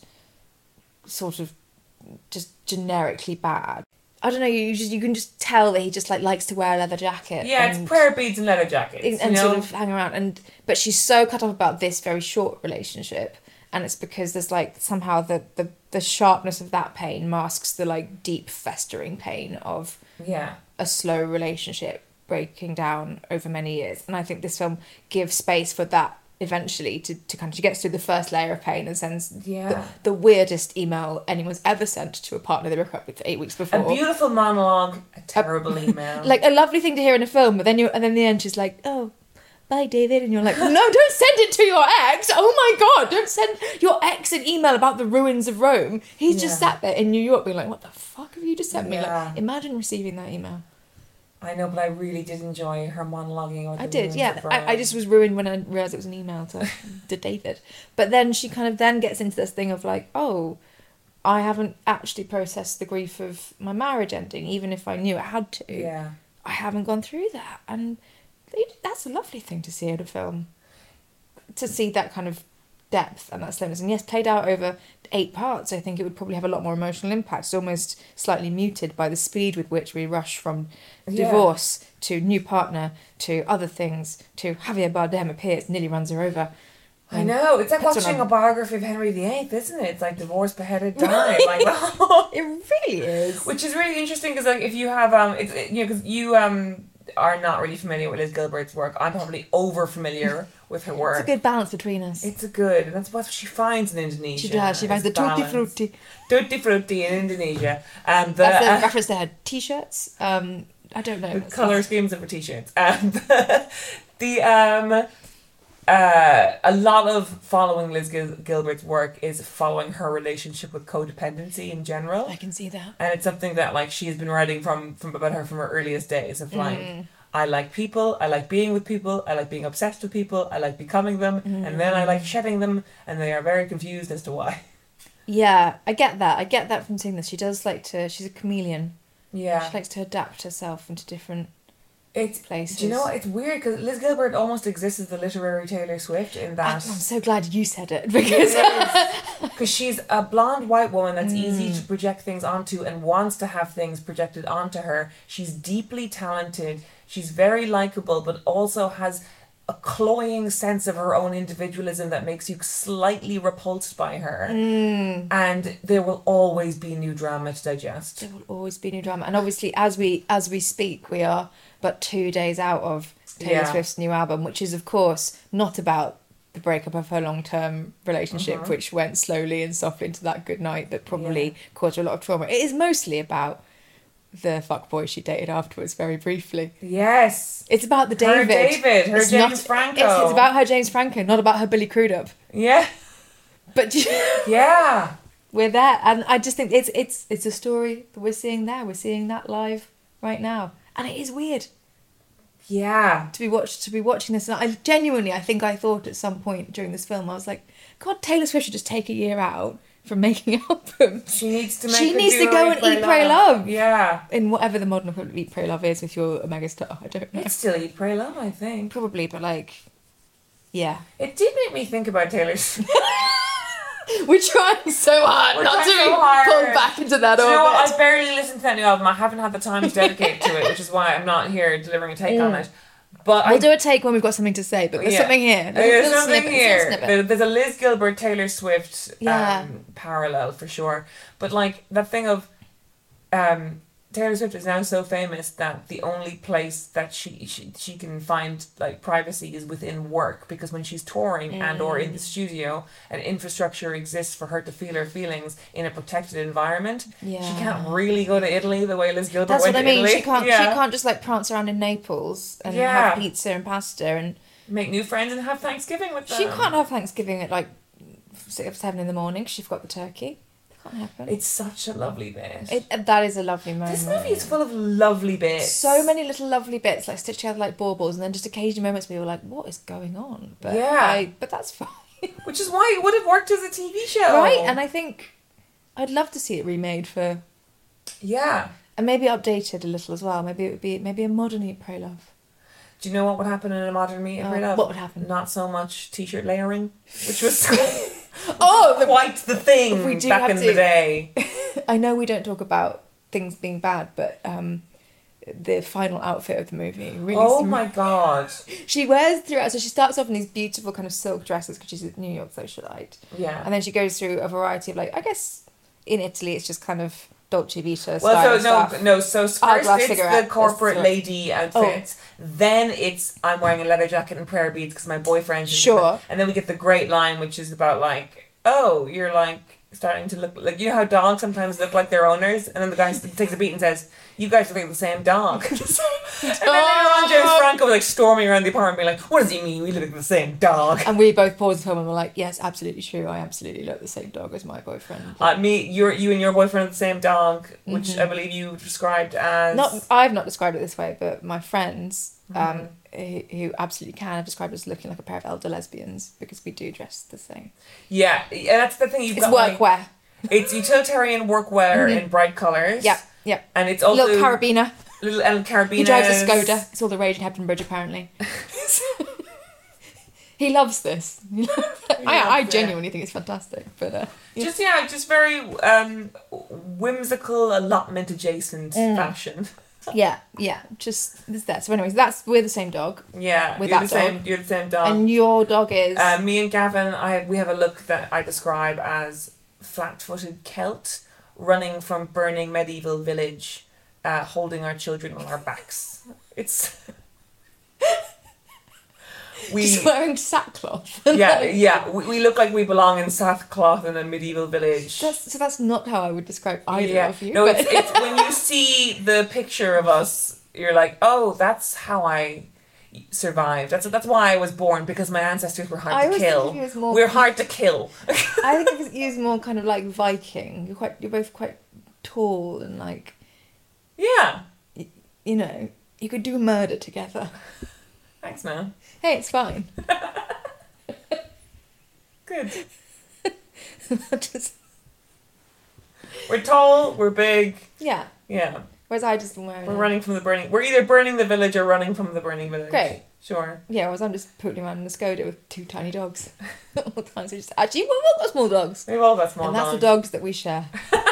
sort of just generically bad. I don't know, you just you can just tell that he just like likes to wear a leather jacket.
Yeah,
and,
it's prayer beads and leather jackets.
and, and
you know?
sort of hang around. And but she's so cut off about this very short relationship, and it's because there's like somehow the the, the sharpness of that pain masks the like deep festering pain of
Yeah.
a slow relationship breaking down over many years. And I think this film gives space for that eventually to, to kind of, she gets through the first layer of pain and sends
Yeah.
the, the weirdest email anyone's ever sent to a partner they broke up with eight weeks before.
A beautiful monologue, a terrible email.
Like a lovely thing to hear in a film, but then you and then in the end she's like, oh, bye David, and you're like, no, don't send it to your ex. Oh my god, don't send your ex an email about the ruins of Rome. He's just
Yeah.
sat there in New York being like, what the fuck have you just sent me?
Yeah.
Like, imagine receiving that email.
I know, but I really did enjoy her monologuing. About
I
the
did,
ruins
yeah.
of
I, I
Rome.
just was ruined when I realised it was an email to, to David. But then she kind of then gets into this thing of like, oh, I haven't actually processed the grief of my marriage ending, even if I knew I had to.
Yeah.
I haven't gone through that. And they, that's a lovely thing to see in a film. To see that kind of depth and that slowness. And yes, played out over eight parts, I think it would probably have a lot more emotional impact. It's almost slightly muted by the speed with which we rush from
Yeah.
divorce to new partner to other things to Javier Bardem appears, nearly runs her over.
I know, it's like
Puts
watching
her on-
a biography of Henry the Eighth, isn't it? It's like divorce, beheaded, died, like
It really is.
which is really interesting because, like, if you have um, it's it, you know, because you um are not really familiar with Liz Gilbert's work. I'm probably over familiar with her work.
It's a good balance between us.
It's a good, and that's what she finds in Indonesia.
She does. She
is
finds the tutti
balance.
frutti.
Tutti frutti in Indonesia, and the
That's the
uh,
reference to her t-shirts. Um, I don't know.
the colour schemes of her t-shirts, and the um. Uh, a lot of following Liz Gil- Gilbert's work is following her relationship with codependency in general.
I can see that.
And it's something that, like, she's been writing from, from about her from her earliest days of like,
Mm.
I like people, I like being with people, I like being obsessed with people, I like becoming them, and then I like shedding them, and they are very confused as to why.
Yeah, I get that. I get that from seeing this. She does like to. She's a chameleon.
Yeah.
She likes to adapt herself into different
It's,
places.
do you know what? It's weird because Liz Gilbert almost exists as the literary Taylor Swift in
I,
that.
I'm so glad you said it because
Because she's a blonde white woman that's easy
Mm.
to project things onto and wants to have things projected onto her. She's deeply talented. She's very likable, but also has a cloying sense of her own individualism that makes you slightly repulsed by her.
Mm.
And there will always be new drama to digest.
there will always be new drama. And obviously, as we as we speak, we are but two days out of Taylor
Yeah.
Swift's new album, which is of course not about the breakup of her long term relationship,
Mhm.
which went slowly and softly into that good night that probably
Yeah.
caused her a lot of trauma. It is mostly about the fuckboy she dated afterwards, very briefly.
Yes.
It's about the
Her
David.
David, her
It's
James
not-
Franco.
It's, it's about her James Franco, not about her Billy Crudup.
Yeah.
But
Yeah.
we're there, and I just think it's it's it's a story that we're seeing there. We're seeing that live right now, and it is weird
Yeah.
to be watched to be watching this. And I genuinely, I think I thought at some point during this film, I was like, God, Taylor Swift should just take a year out from making albums.
She needs to make
She
her
needs
do
to go
a
and eat, pray, love.
Yeah.
In whatever the modern equivalent of Eat, Pray, Love is with your Omega Star, I don't know.
It's still Eat, Pray, Love, I think.
Probably, but like, yeah.
It did make me think about Taylor Swift.
We're trying so hard
We're
not to
trying
be
so hard.
pulled back into that
Do you know what?
orbit.
I barely listened to that new album. I haven't had the time to dedicate to it, which is why I'm not here delivering a take on it. But
We'll
I
do a take when we've got something to say, but there's
yeah.
something here.
There's
Little
something
snippet,
here.
little snippet.
There- There's a Liz Gilbert, Taylor Swift
Yeah.
um, parallel for sure. But like that thing of um, Taylor Swift is now so famous that the only place that she, she she can find like privacy is within work, because when she's touring and or in the studio, an infrastructure exists for her to feel her feelings in a protected environment.
Yeah.
She can't really go to Italy the way Liz Gilbert
That's
went
what I
to
mean.
Italy.
She can't.
Yeah.
She can't just like prance around in Naples and
Yeah.
have pizza and pasta, and
Make new friends and have Thanksgiving with them.
she can't have Thanksgiving at like six or seven in the morning. 'Cause she's got the turkey. That can't happen.
It's such a lovely bit.
It, that is a lovely moment.
This movie is full of lovely bits.
So many little lovely bits, like stitched together like baubles, and then just occasional moments where you're like, "What is going on?" But
Yeah.
I, but that's fine,
Which is why it would have worked as a T V show.
right? And I think I'd love to see it remade for,
Yeah.
and maybe updated a little as well. Maybe it would be maybe a modern Eat, Pray, Love.
Do you know what would happen in a modern Meet and
Oh,
Pray Love?
what would happen?
Not so much t-shirt layering, which was
Oh,
quite the thing
We do
back
have
in
to-
the day.
I know we don't talk about things being bad, but um, the final outfit of the movie really.
Oh
sm-
my god.
She wears throughout. So she starts off in these beautiful kind of silk dresses because she's a New York socialite,
Yeah.
and then she goes through a variety of like I guess in Italy it's just kind of Dolce Vita
Well,
style
so no,
stuff.
no. So first
Eyeglass
it's
cigarette.
the corporate
It's-
lady outfits. Then it's I'm wearing a leather jacket and prayer beads because my boyfriend. Is
Sure.
And then we get the great line, which is about like, oh, you're like starting to look like, you know how dogs sometimes look like their owners, and then the guy takes a beat and says, "You guys look like the same dog." And then later on, James Franco was like storming around the apartment, being like, "What does he mean? We look like the same dog."
And we both paused the film and were like, yes, absolutely true. I absolutely look the same dog as my boyfriend.
Uh, me, you, you and your boyfriend are the same dog, which I believe you described as.
Not, I've not described it this way, but my friends, um,
Mm-hmm.
who, who absolutely can, have described us looking like a pair of elder lesbians because we do dress the same.
Yeah, yeah, that's the thing. You've
It's
got like,
workwear.
it's utilitarian workwear in bright colours.
Yep, yep.
And it's also
Little carabiner.
little El Carabiners.
He drives a Skoda. It's all the rage in Hepton Bridge, apparently. He loves this. I, I genuinely think it's fantastic. But uh, yeah.
Just yeah, just very um, whimsical allotment adjacent
Mm.
fashion.
yeah, yeah, just it's there. So, anyways, that's we're the same dog,
Yeah,
With
you're
that
the same.
dog.
You're the same dog.
and your dog is.
Uh, me and Gavin, I we have a look that I describe as flat-footed Celt running from burning medieval village, uh, holding our children on our backs. It's we
just wearing sackcloth.
yeah yeah we, we look like we belong in sackcloth in a medieval village.
That's, so that's not how I would describe either
yeah,
of you.
no,
but-
it's, it's when you see the picture of us, you're like, oh, that's how I survived. That's that's why I was born, because my ancestors were hard
I
to
was
kill.
thinking it was more-
We're hard to kill.
I think it's used more kind of like Viking. You're quite. You're both quite tall and like,
Yeah.
you know, you could do a murder together.
Thanks, man.
Hey, it's fine.
Good.
Just,
We're tall. We're big.
yeah.
Yeah.
Whereas I just been wearing.
We're
a-
running from the burning. We're either burning the village or running from the burning village.
Great.
Sure.
Yeah, whereas I'm just putting around in a Skoda with two tiny dogs all the time. So just actually, we've all got small dogs,
We've all got small
and that's
dogs.
the dogs that we share.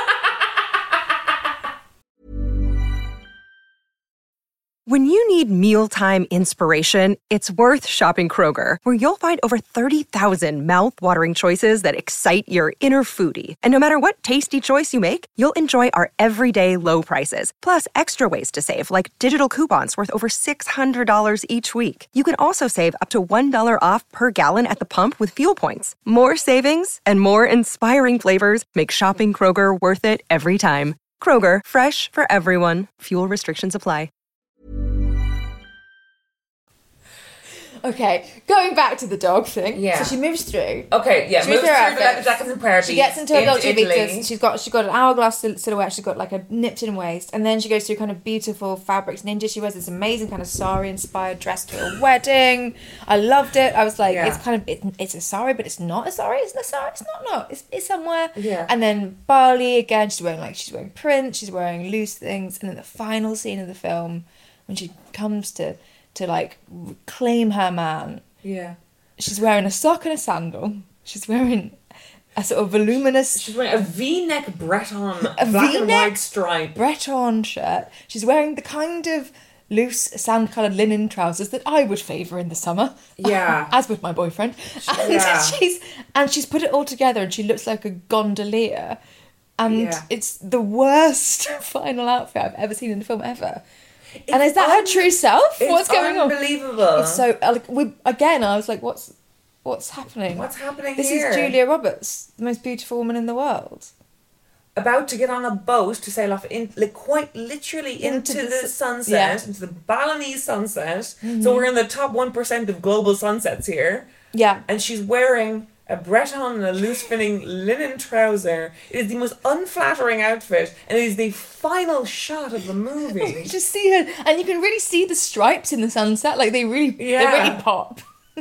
When you need mealtime inspiration, it's worth shopping Kroger, where you'll find over thirty thousand mouth-watering choices that excite your inner foodie. And no matter what tasty choice you make, you'll enjoy our everyday low prices, plus extra ways to save, like digital coupons worth over six hundred dollars each week. You can also save up to one dollar off per gallon at the pump with fuel points. More savings and more inspiring flavors make shopping Kroger worth it every time. Kroger, fresh for everyone. Fuel restrictions apply.
Okay, going back to the dog thing.
Yeah.
So she moves through.
Okay, yeah.
She
Moves
moves
through
her
the leather
outfits.
jackets and prayer
She
beads
gets into her
in
Dolce
Italy.
Vitas. She's got she's got an hourglass sil- silhouette. She's got like a nipped in waist, and then she goes through kind of beautiful fabrics. Ninja. She wears this amazing kind of sari inspired dress to a wedding. I loved it. I was like,
Yeah.
it's kind of it, it's a sari, but it's not a sari. It's not a sari. It's not not. It's it's somewhere.
Yeah.
And then Bali again. She's wearing like she's wearing prints. She's wearing loose things, and then the final scene of the film when she comes to to like claim her man.
Yeah.
She's wearing a sock and a sandal. She's wearing a sort of voluminous
She's wearing a V-neck Breton,
A
black and
V-neck?
white stripe.
Breton shirt. She's wearing the kind of loose sand-coloured linen trousers that I would favour in the summer.
Yeah.
As would my boyfriend. And
Yeah.
she's and she's put it all together and she looks like a gondolier. And
Yeah.
it's the worst final outfit I've ever seen in a film ever. and is that her true self?
It's
What's going on?
unbelievable.
It's so uh, like we again. I was like, "What's, what's happening?
What's happening
This
here?
is Julia Roberts, the most beautiful woman in the world."
About to get on a boat to sail off in, like, quite literally into,
Into
the,
the s-
sunset,
yeah.
into the Balinese sunset.
Mm-hmm.
So we're in the top one percent of global sunsets here.
Yeah,
And she's wearing a Breton and a loose-fitting linen trouser. It is the most unflattering outfit, and it is the final shot of the movie.
you just see her, and you can really see the stripes in the sunset. Like they really, they
Yeah.
really pop.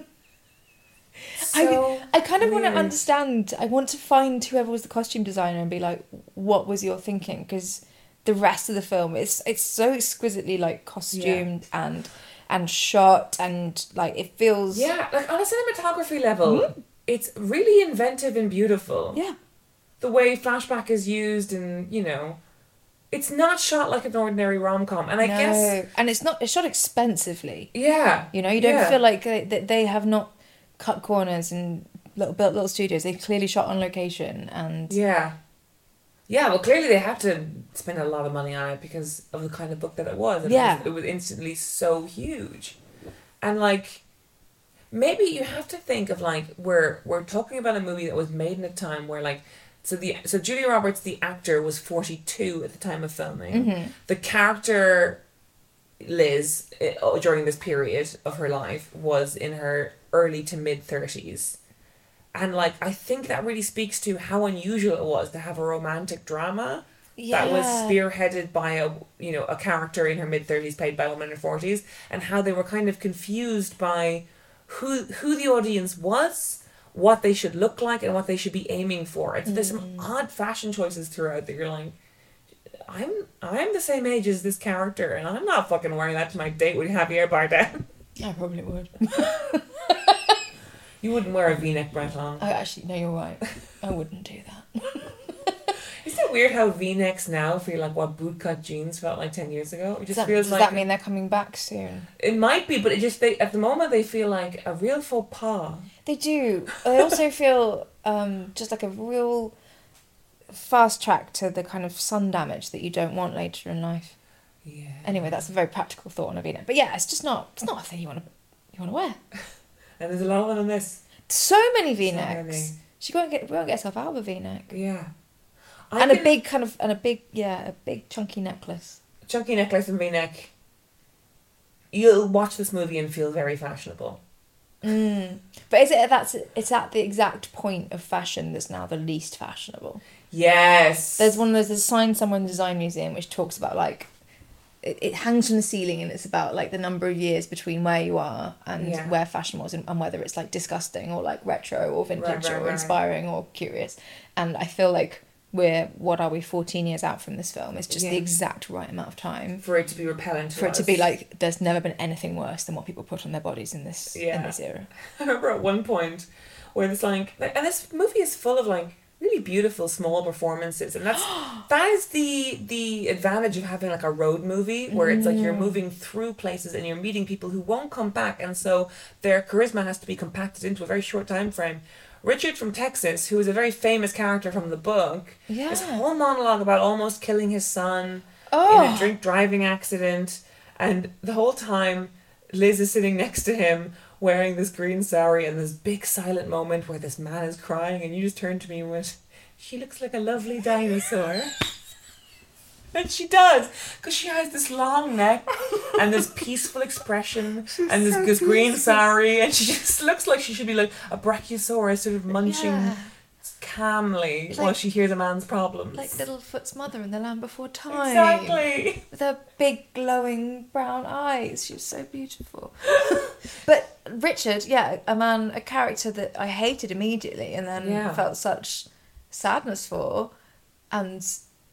So
I, I kind of want to
weird.
understand. I want to find whoever was the costume designer and be like, "What was your thinking?" Because the rest of the film is it's so exquisitely like costumed and and shot and like it feels
Yeah, like on a cinematography level, it's really inventive and beautiful.
yeah.
The way flashback is used, and you know, it's not shot like an ordinary rom-com. And I
No,
guess,
and it's not. It's shot expensively.
yeah,
You know, you don't
yeah.
feel like they, that they have not cut corners and little built little studios. They clearly shot on location, and
Yeah. Yeah, well, clearly they had to spend a lot of money on it because of the kind of book that it was. It
Yeah.
was, it was instantly so huge. And, like, maybe you have to think of, like, we're, we're talking about a movie that was made in a time where, like, so the so Julia Roberts, the actor, was forty-two at the time of filming.
Mm-hmm.
The character, Liz, uh, during this period of her life, was in her early to mid-thirties. And, like, I think that really speaks to how unusual it was to have a romantic drama that was
Yeah.
spearheaded by a, you know, a character in her mid-thirties played by a woman in her forties, and how they were kind of confused by who who the audience was, what they should look like, and what they should be aiming for. It's, there's some odd fashion choices throughout that you're like, I'm I'm the same age as this character, and I'm not fucking wearing that to my date with Javier Bardem.
I probably would.
You wouldn't wear a V-neck Breton.
I actually, no, you're right. I wouldn't do that.
Isn't it weird how V-necks now feel like what bootcut jeans felt like ten years ago? It just
Does that,
feels
does
like
that mean they're coming back soon?
it might be, but it just they at the moment they feel like a real faux pas.
They do. They also feel um, just like a real fast track to the kind of sun damage that you don't want later in life.
Yeah.
Anyway, that's a very practical thought on a V-neck. But yeah, it's just not. It's not a thing you want to. You want to wear.
And there's a lot of them in this.
So many V-necks.
many.
She won't get won't get herself out of a V-neck.
Yeah. I
And a
can-
big kind of and a big yeah a big chunky necklace.
chunky necklace and V-neck. You'll watch this movie and feel very fashionable.
Mm. But is it that's it's at the exact point of fashion that's now the least fashionable.
Yes.
There's one there's a sign somewhere in the design museum which talks about like it, it hangs from the ceiling and it's about like the number of years between where you are and
Yeah.
where fashion was and, and whether it's like disgusting or like retro or vintage
Right, right,
or
right.
inspiring or curious. And I feel like we're what are we fourteen years out from this film? It's just the
Yeah.
exact right amount of time
for it to be repellent to
for it to
us.
be like there's never been anything worse than what people put on their bodies in this in
Yeah.
this era.
I remember at one point where it's like, and this movie is full of like really beautiful small performances, and that's that is the the advantage of having like a road movie where it's like you're moving through places and you're meeting people who won't come back, and so their charisma has to be compacted into a very short time frame. Richard from Texas, who is a very famous character from the book,
Yeah.
his whole monologue about almost killing his son
Oh.
in a drink driving accident, and the whole time Liz is sitting next to him wearing this green sari, and this big silent moment where this man is crying, and you just turn to me and went, she looks like a lovely dinosaur. And she does, because she has this long neck and this peaceful expression and this, this green sari, and she just looks like she should be like a brachiosaurus sort of munching
Yeah.
calmly
Like-
while she hears a man's problems.
Like Littlefoot's mother in The Land Before Time.
Exactly.
With her big glowing brown eyes. She was so beautiful. But Richard, yeah, a man, a character that I hated immediately and then
Yeah.
felt such sadness for. And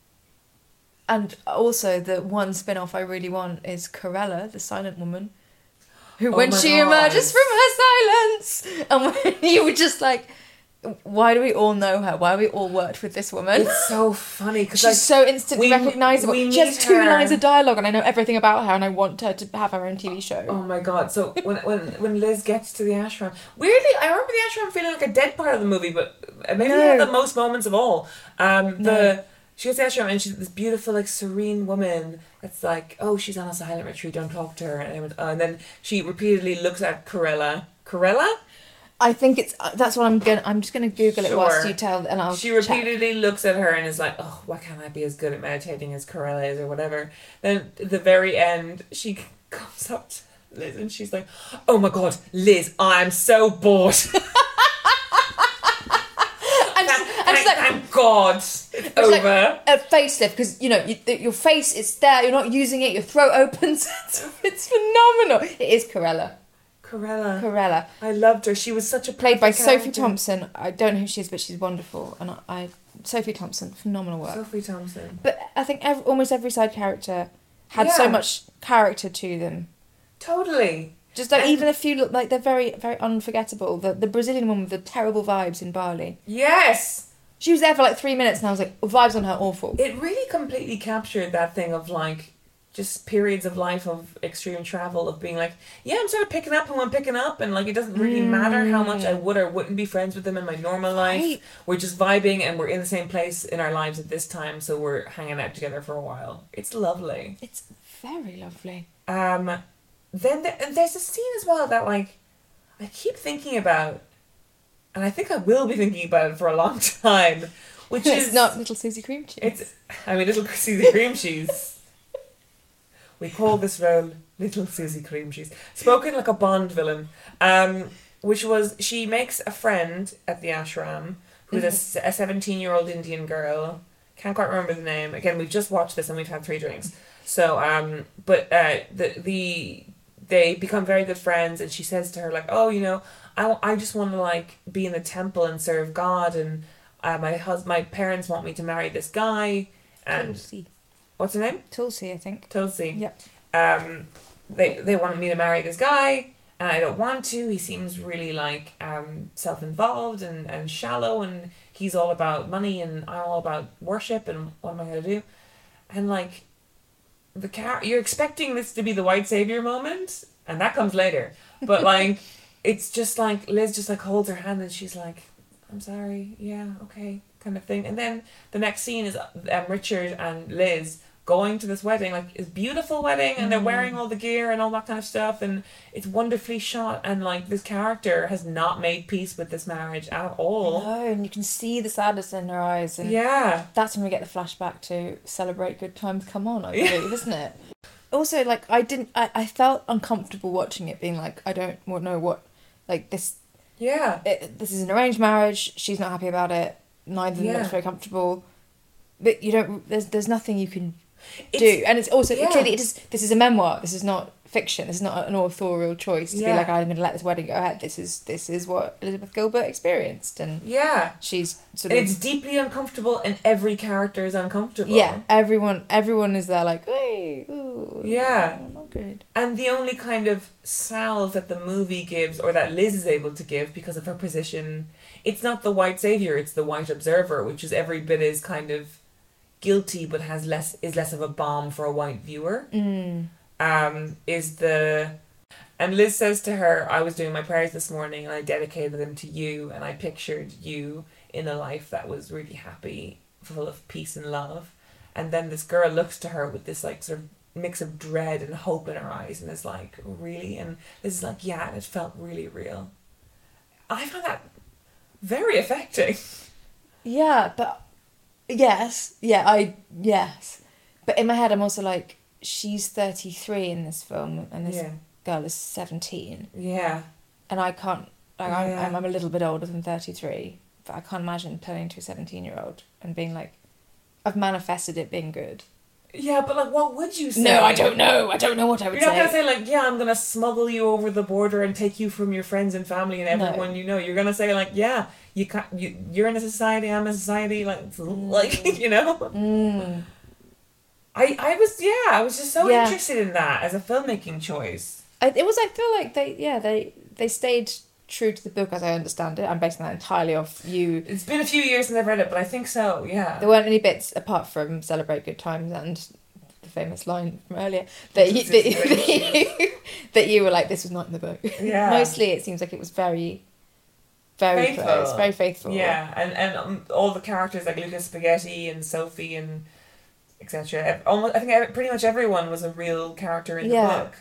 and also the one spin-off I really want is Corella, the silent woman. Who
Oh
when
my
she
God.
emerges from her silence and when you were just like, why do we all know her? Why have we all worked with this woman?
It's so funny because
She's
like,
so instantly
we-
recognisable.
we
She has
meet
two
her-
lines of dialogue and I know everything about her and I want her to have her own T V show.
Oh my god! So when when when Liz gets to the ashram, weirdly, I remember the ashram feeling like a dead part of the movie, but maybe
No.
it had the most moments of all. Um, the
No.
she gets to the ashram and she's this beautiful, like serene woman. It's like, oh, she's on a silent retreat. Don't talk to her. And, I went, oh, and then she repeatedly looks at Corella. Corella?
I think it's uh, that's what I'm gonna. I'm just gonna Google it whilst
Sure.
you tell, and I'll.
She
check.
repeatedly looks at her and is like, oh, why can't I be as good at meditating as Corella is or whatever. Then at the very end, she comes up to Liz and she's like, oh my god, Liz, I'm so bored.
And just, and just
Thank,
like,
thank God, it's
it's
over.
like a facelift because you know you, the- your face it's there. You're not using it. Your throat opens. It's, it's phenomenal. It is Corella.
Corella.
Corella,
I loved her. She was such a
played by
perfect
Sophie
character.
Thompson. I don't know who she is, but she's wonderful. And I, I Sophie Thompson, phenomenal work.
Sophie Thompson.
But I think every, almost every side character had so
Yeah.
much character to them.
Totally.
Just like
And-
even a few look like they're very very unforgettable. The the Brazilian woman with the terrible vibes in Bali.
Yes.
She was there for like three minutes and I was like, vibes on her awful.
It really completely captured that thing of like, just periods of life of extreme travel, of being like, yeah, I'm sort of picking up who I'm picking up, and like it doesn't really matter how much I would or wouldn't be friends with them in my normal life.
Right.
We're just vibing, and we're in the same place in our lives at this time, so we're hanging out together for a while. It's lovely.
It's very lovely.
Um, then there, and there's a scene as well that like I keep thinking about, and I think I will be thinking about it for a long time, which
It's
is
not Little Susie Cream Cheese.
It's I mean Little Susie Cream Cheese. We call this role Little Susie Cream Cheese. Spoken like a Bond villain. Um, which was, she makes a friend at the ashram who's mm-hmm. a seventeen-year-old Indian girl. Can't quite remember the name. Again, we've just watched this and we've had three drinks. So, um, but uh, the the they become very good friends, and she says to her like, oh, you know, I, I just want to like be in the temple and serve God, and uh, my hus- my parents want me to marry this guy. And
Tulsi.
What's her name?
Tulsi, I think.
Tulsi.
Yep.
Um, they they want me to marry this guy, and I don't want to. He seems really like um self-involved and, and shallow, and he's all about money, and I'm all about worship, and what am I gonna do? And like, the car, you're expecting this to be the white savior moment, and that comes later. But like, it's just like Liz just like holds her hand, and she's like, "I'm sorry, yeah, okay," kind of thing. And then the next scene is um, Richard and Liz going to this wedding, like it's a beautiful wedding, and they're wearing all the gear and all that kind of stuff, and it's wonderfully shot, and like this character has not made peace with this marriage at all.
No, and you can see the sadness in her eyes, and
Yeah.
that's when we get the flashback to Celebrate Good Times Come On, I believe, isn't it? Also, like, I didn't, I, I felt uncomfortable watching it, being like, I don't know what, like, this,
Yeah.
it, this is an arranged marriage, she's not happy about it, neither of them
Yeah.
looks very comfortable, but you don't, there's there's nothing you can
It's-
do, and it's also,
yeah.
clearly, it is, this is a memoir, this is not fiction, this is not an authorial choice to
Yeah.
be like, I'm going to let this wedding go ahead, this is, this is what Elizabeth Gilbert experienced, and
Yeah.
she's sort
And
of...
it's deeply uncomfortable, and every character is uncomfortable.
Yeah, everyone everyone is there like, hey, ooh,
Yeah.
no, not good.
And the only kind of salve that the movie gives, or that Liz is able to give because of her position, it's not the white savior, it's the white observer, which is every bit as kind of guilty, but has less is less of a bomb for a white viewer.
Mm.
Um, is the and Liz says to her, I was doing my prayers this morning, and I dedicated them to you, and I pictured you in a life that was really happy, full of peace and love. And then this girl looks to her with this like sort of mix of dread and hope in her eyes, and is like, really? And Liz is like, yeah, and it felt really real. I found that very affecting.
Yeah, but yes, yeah, I yes, but in my head I'm also like, she's thirty-three in this film, and this
Yeah.
girl is seventeen,
Yeah.
and I can't. Like, I'm,
Yeah.
I'm I'm a little bit older than thirty-three, but I can't imagine turning to a seventeen-year-old and being like, I've manifested it being good.
Yeah, but like, what would you say?
No, I don't know. I don't know what I would
You're not
say.
gonna say like, yeah, I'm gonna smuggle you over the border and take you from your friends and family and everyone
No.
you know. You're gonna say like, yeah, you can't. You, you're in a society. I'm in a society. Like, like you know.
Mm.
I I was yeah. I was just so
Yeah.
interested in that as a filmmaking choice.
I, it was. I feel like they. Yeah, they they stayed true to the book as I understand it. I'm basing that entirely off you.
It's been a few years since I've read it, but I think so. Yeah.
There weren't any bits apart from Celebrate Good Times and the famous line from earlier that you, that, that, you, that you were like, this was not in the book.
Yeah.
Mostly it seems like it was very, very
Faithful.
close, very faithful.
Yeah, and and um, all the characters like Lucas Spaghetti and Sophie and et cetera. Almost, I think ev- pretty much everyone was a real character in
Yeah.
the book.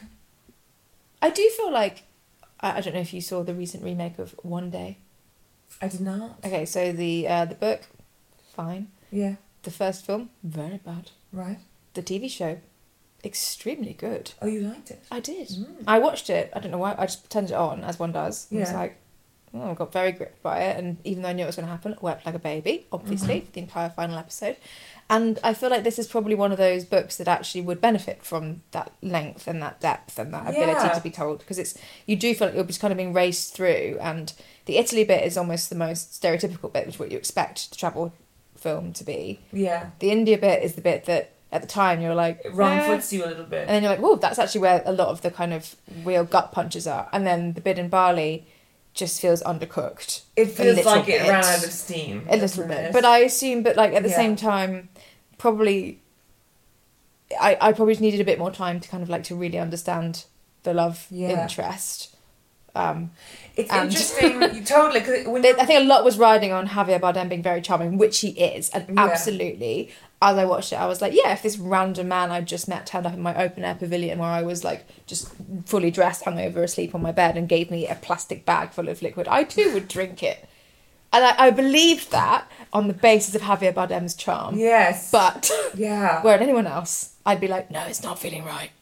I do feel like, I, I don't know if you saw the recent remake of One Day.
I did not.
Okay, so the uh, the book, fine.
Yeah.
The first film, very bad.
Right.
The T V show, extremely good.
Oh, you liked it?
I did.
Mm.
I watched it. I don't know why. I just turned it on, as one does. I was
Yeah.
like, oh, I got very gripped by it. And even though I knew it was going to happen, I wept like a baby, obviously, for the entire final episode. And I feel like this is probably one of those books that actually would benefit from that length and that depth and that ability
Yeah.
to be told. Because it's you do feel like you're just kind of being raced through. And the Italy bit is almost the most stereotypical bit, which is what you expect the travel film to be.
Yeah.
The India bit is the bit that, at the time, you're like...
It wrong
eh.
foots you a little bit.
And then you're like, whoa, that's actually where a lot of the kind of real gut punches are. And then the bit in Bali just feels undercooked.
It
a
feels
little
like it
bit.
ran out of steam.
A little bit. But I assume, but like at the
Yeah.
same time, probably I, I probably just needed a bit more time to kind of like to really understand the love
Yeah.
interest. Um,
It's
and-
interesting, totally. Cause when
I think a lot was riding on Javier Bardem being very charming, which he is, and
Yeah.
absolutely. As I watched it, I was like, yeah, if this random man I just met turned up in my open air pavilion where I was like just fully dressed, hungover, asleep on my bed, and gave me a plastic bag full of liquid, I too would drink it. And I, I believed that on the basis of Javier Bardem's charm.
yes,
But
yeah,
where anyone else, I'd be like, no, it's not feeling right.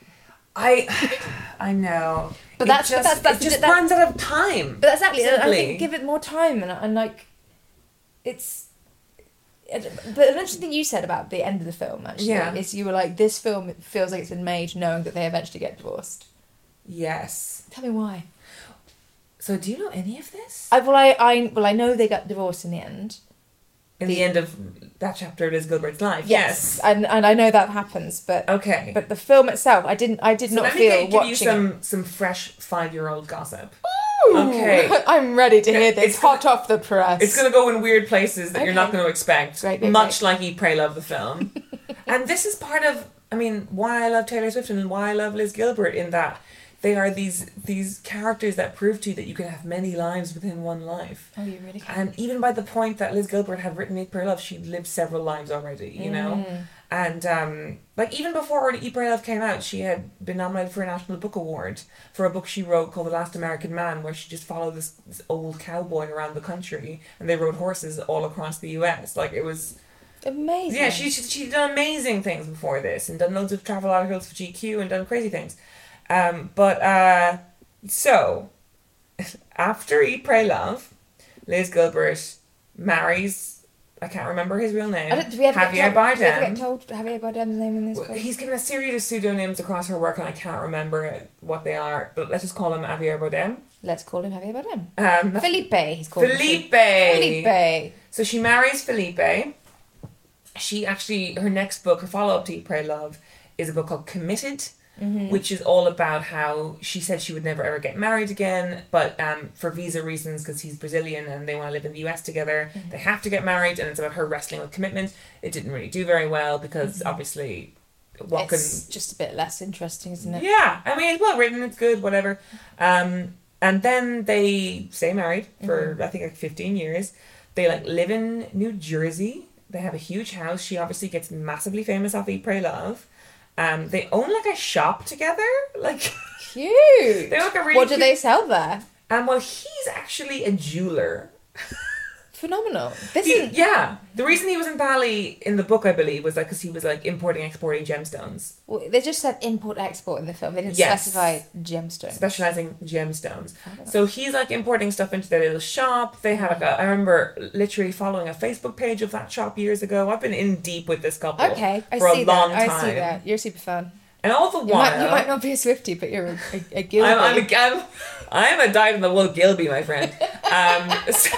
I, I know.
But
It
that's-
just,
that's- that's-
it just
that-
runs out of time.
But exactly, I
Simply.
think give it more time and, and like, it's. it- But an interesting thing you said about the end of the film actually
Yeah.
is you were like, this film feels like it's been made knowing that they eventually get divorced.
Yes.
Tell me why.
So do you know any of this?
I, well, I, I well I know they got divorced in the end.
In the,
the-
end of that chapter of Liz Gilbert's life.
Yes, and and I know that happens, but
Okay.
but the film itself, I didn't I did
so
not
let me
feel
get, give
watching
you
it.
some some fresh five year old gossip.
Ooh,
Okay.
I'm ready to hear this.
It's gonna-
Hot off the press.
It's going to go in weird places that you're not
Okay.
going to expect.
Great, great,
much
great.
like Eat, Pray, Love the film. And this is part of, I mean, why I love Taylor Swift and why I love Liz Gilbert, in that they are these these characters that prove to you that you can have many lives within one life.
Oh, you really can.
And even by the point that Liz Gilbert had written Eat, Pray, Love, she'd lived several lives already, you know?
Mm.
And, um, like, even before Eat, Pray, Love came out, she had been nominated for a National Book Award for a book she wrote called The Last American Man, where she just followed this, this old cowboy around the country, and they rode horses all across the U S. Like, it was...
Amazing.
Yeah, she, she, she'd done amazing things before this, and done loads of travel articles for G Q, and done crazy things. Um, but, uh... So, after Eat, Pray, Love, Liz Gilbert marries... I can't remember his real name.
I don't, do we ever
Javier
get told, do we ever
Bardem.
get told Javier Bardem's name in this
Well,
film?
he's given a series of pseudonyms across her work, and I can't remember what they are. But let's just call him Javier Bardem.
Let's call him Javier Bardem.
Um,
Felipe, he's called him.
Felipe.
Felipe.
So she marries Felipe. She actually, her next book, her follow up to Eat, Pray, Love, is a book called Committed,
Mm-hmm.
which is all about how she said she would never ever get married again, but um, for visa reasons, because he's Brazilian and they want to live in the U S together,
Mm-hmm.
they have to get married, and it's about her wrestling with commitment. It didn't really do very well because
Mm-hmm.
obviously, what can
It's just a bit less interesting, isn't it?
yeah, I mean, it's well written, it's good, whatever. Um, and then they stay married for,
Mm-hmm.
I think, like fifteen years. They, like, live in New Jersey. They have a huge house. She obviously gets massively famous off Eat, Pray, Love. Um, they own, like, a shop together. Like,
Cute.
they look a really
What do
cute-
they sell there?
Um, well, he's actually a jeweler.
Phenomenal. This
He-
is
yeah. The reason he was in Bali in the book, I believe, was like because he was, like, importing, exporting gemstones.
well, they just said import export in the film. They didn't
Yes.
specify gemstone.
Specializing in gemstones. So he's like importing stuff into their little shop. They have like a, I remember literally following a Facebook page of that shop years ago. I've been in deep with this couple
Okay, I
for
see
a long
that.
time.
I see that. You're a super fan.
And all the
You
while,
might, you might not be a Swiftie, but you're a, a, a Gilby.
I'm, I'm, a, I'm, I'm a dyed in the wool Gilby, my friend. Um, so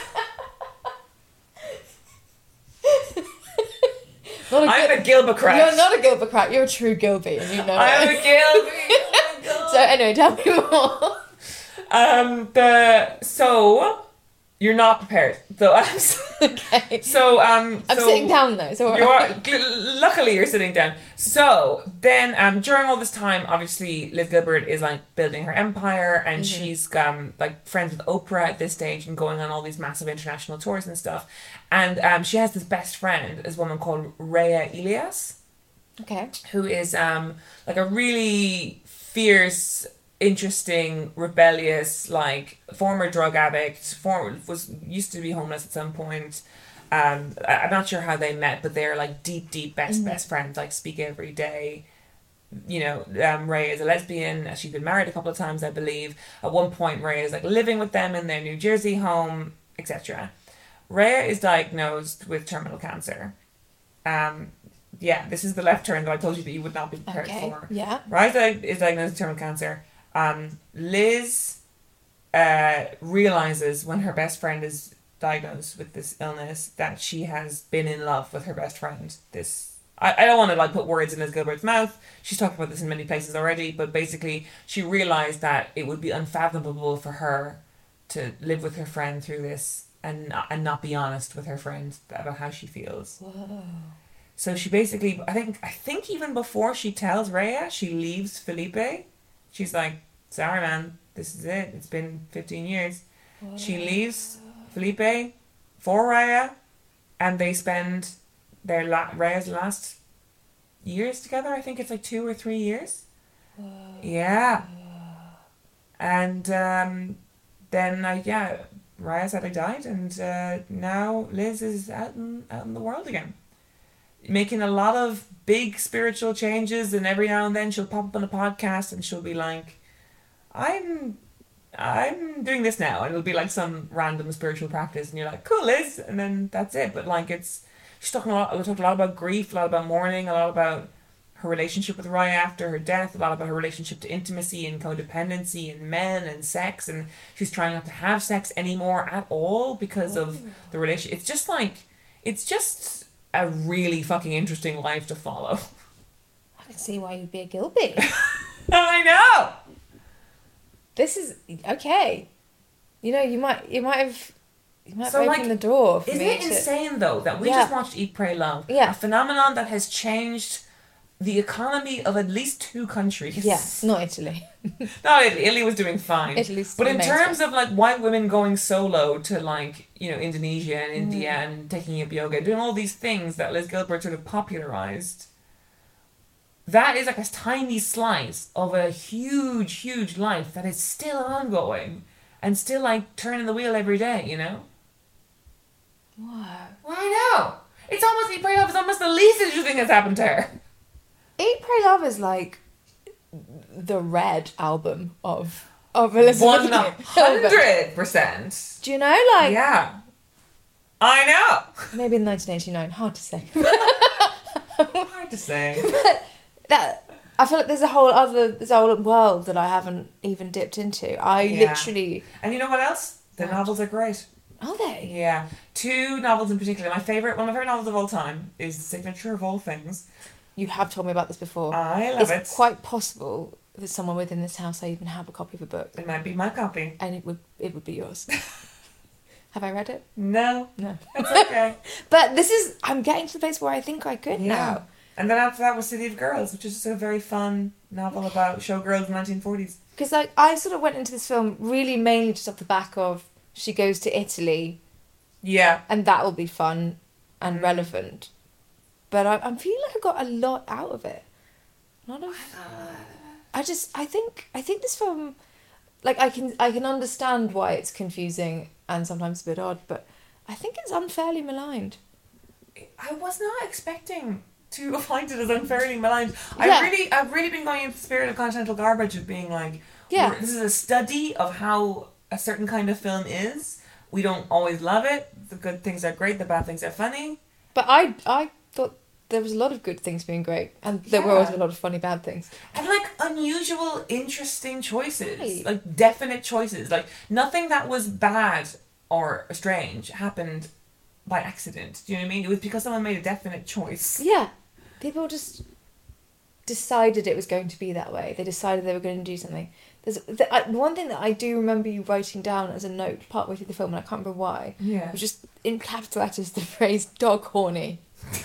Not a
I'm
Gil-
a Gilbocrat.
You're not a Gilbocrat. You're a true Gilby, and you know
I'm
it.
a Gilby. Oh my God.
So anyway, tell me more.
Um, the so you're not prepared. So I'm
Okay.
so um.
I'm
so,
sitting down though, so
You are. gl- Luckily, you're sitting down. So then, um, during all this time, obviously, Liz Gilbert is like building her empire, and
Mm-hmm.
she's um like friends with Oprah at this stage, and going on all these massive international tours and stuff. And um, she has this best friend, this woman called Rhea Elias,
Okay.
who is um like a really fierce, interesting, rebellious, like former drug addict, former was used to be homeless at some point. Um, I, I'm not sure how they met, but they're like deep, deep best best friends. Like speak every day. You know, um, Ray is a lesbian. She's been married a couple of times, I believe. At one point, Ray is like living with them in their New Jersey home, et cetera. Rhea is diagnosed with terminal cancer. Um, yeah, this is the left turn that I told you that you would not be prepared
Okay.
for.
Yeah.
Rhea is diagnosed with terminal cancer. Um, Liz uh, realizes when her best friend is diagnosed with this illness that she has been in love with her best friend. This I, I don't want to like put words in Liz Gilbert's mouth. She's talked about this in many places already, but basically she realized that it would be unfathomable for her to live with her friend through this and and not be honest with her friend about how she feels.
Whoa.
So she basically, I think, I think even before she tells Raya, she leaves Felipe. She's like, sorry, man, this is it. It's been fifteen years. What? She leaves Felipe for Raya, and they spend their la- Raya's last years together. I think it's like two or three years. Whoa. Yeah. And um, then, like, yeah, Raya sadly died, and uh, now Liz is out in, out in the world again, making a lot of big spiritual changes, and every now and then she'll pop up on a podcast and she'll be like, I'm I'm doing this now, and it'll be like some random spiritual practice, and you're like, cool, Liz, and then that's it. But like, it's, she's talking a lot, we talked a lot about grief, a lot about mourning, a lot about her relationship with Raya after her death, a lot about her relationship to intimacy and codependency and men and sex, and she's trying not to have sex anymore at all because of the relation. It's just like, it's just a really fucking interesting life to follow.
I can see why you'd be a Gilby.
I know!
This is okay. You know, you might you might have you might
So,
have opened
like,
the door for
Isn't
me
it
to...
insane though that we
Yeah.
just watched Eat, Pray, Love?
Yeah.
A phenomenon that has changed the economy of at least two countries.
Yeah, not Italy.
No, Italy. Italy was doing fine.
Italy's
but in
amazing.
terms of like white women going solo to like, you know, Indonesia and India
Mm.
and taking up yoga, doing all these things that Liz Gilbert sort of popularized, that is like a tiny slice of a huge, huge life that is still ongoing and still like turning the wheel every day, you know?
Wow.
Well, I know. It's almost, Eat, Pray, Love is almost the least interesting thing that's happened to her.
Eat, Pray, Love is like the Red album of of Elizabeth
One
Gilbert.
hundred percent.
Do you know, like,
Yeah. I know.
maybe in nineteen eighty-nine, hard to say.
Hard to say.
But that, I feel like there's a whole other, there's a whole world that I haven't even dipped into. I
Yeah.
literally,
And you know what else? The
What?
novels are great.
are they?
Yeah. Two novels in particular. My favourite, one of my favourite novels of all time is Signature of All Things.
You have told me about this before.
I love
It's
it.
quite possible that someone within this house I even have a copy of a book,
It might be my copy.
and it would it would be yours. Have I read it?
No.
No.
It's okay.
But this is, I'm getting to the place where I think I could
Yeah.
now.
And then after that was City of Girls, which is just a very fun novel about showgirls in the nineteen forties.
Because like I sort of went into this film really mainly just off the back of she goes to Italy,
Yeah.
and that will be fun and
Mm.
relevant. But I, I feel like I got a lot out of it. A lot of. I just I think I think this film, like I can I can understand why it's confusing and sometimes a bit odd, but I think it's unfairly maligned.
I was not expecting to find it as unfairly maligned.
Yeah.
I really, I've really been going into the spirit of Continental Garbage of being like,
Yeah.
we're- this is a study of how a certain kind of film is. We don't always love it. The good things are great. The bad things are funny.
But I I thought there was a lot of good things being great, and there were also
Yeah.
a lot of funny bad things.
And like unusual, interesting choices.
Right.
Like definite choices. Like nothing that was bad or strange happened by accident. Do you know what I mean? It was because someone made a definite choice.
Yeah, people just decided it was going to be that way. They decided they were going to do something. There's the, I, one thing that I do remember you writing down as a note partway through the film, and I can't remember why.
Yeah.
Was just in capital letters the phrase "dog horny."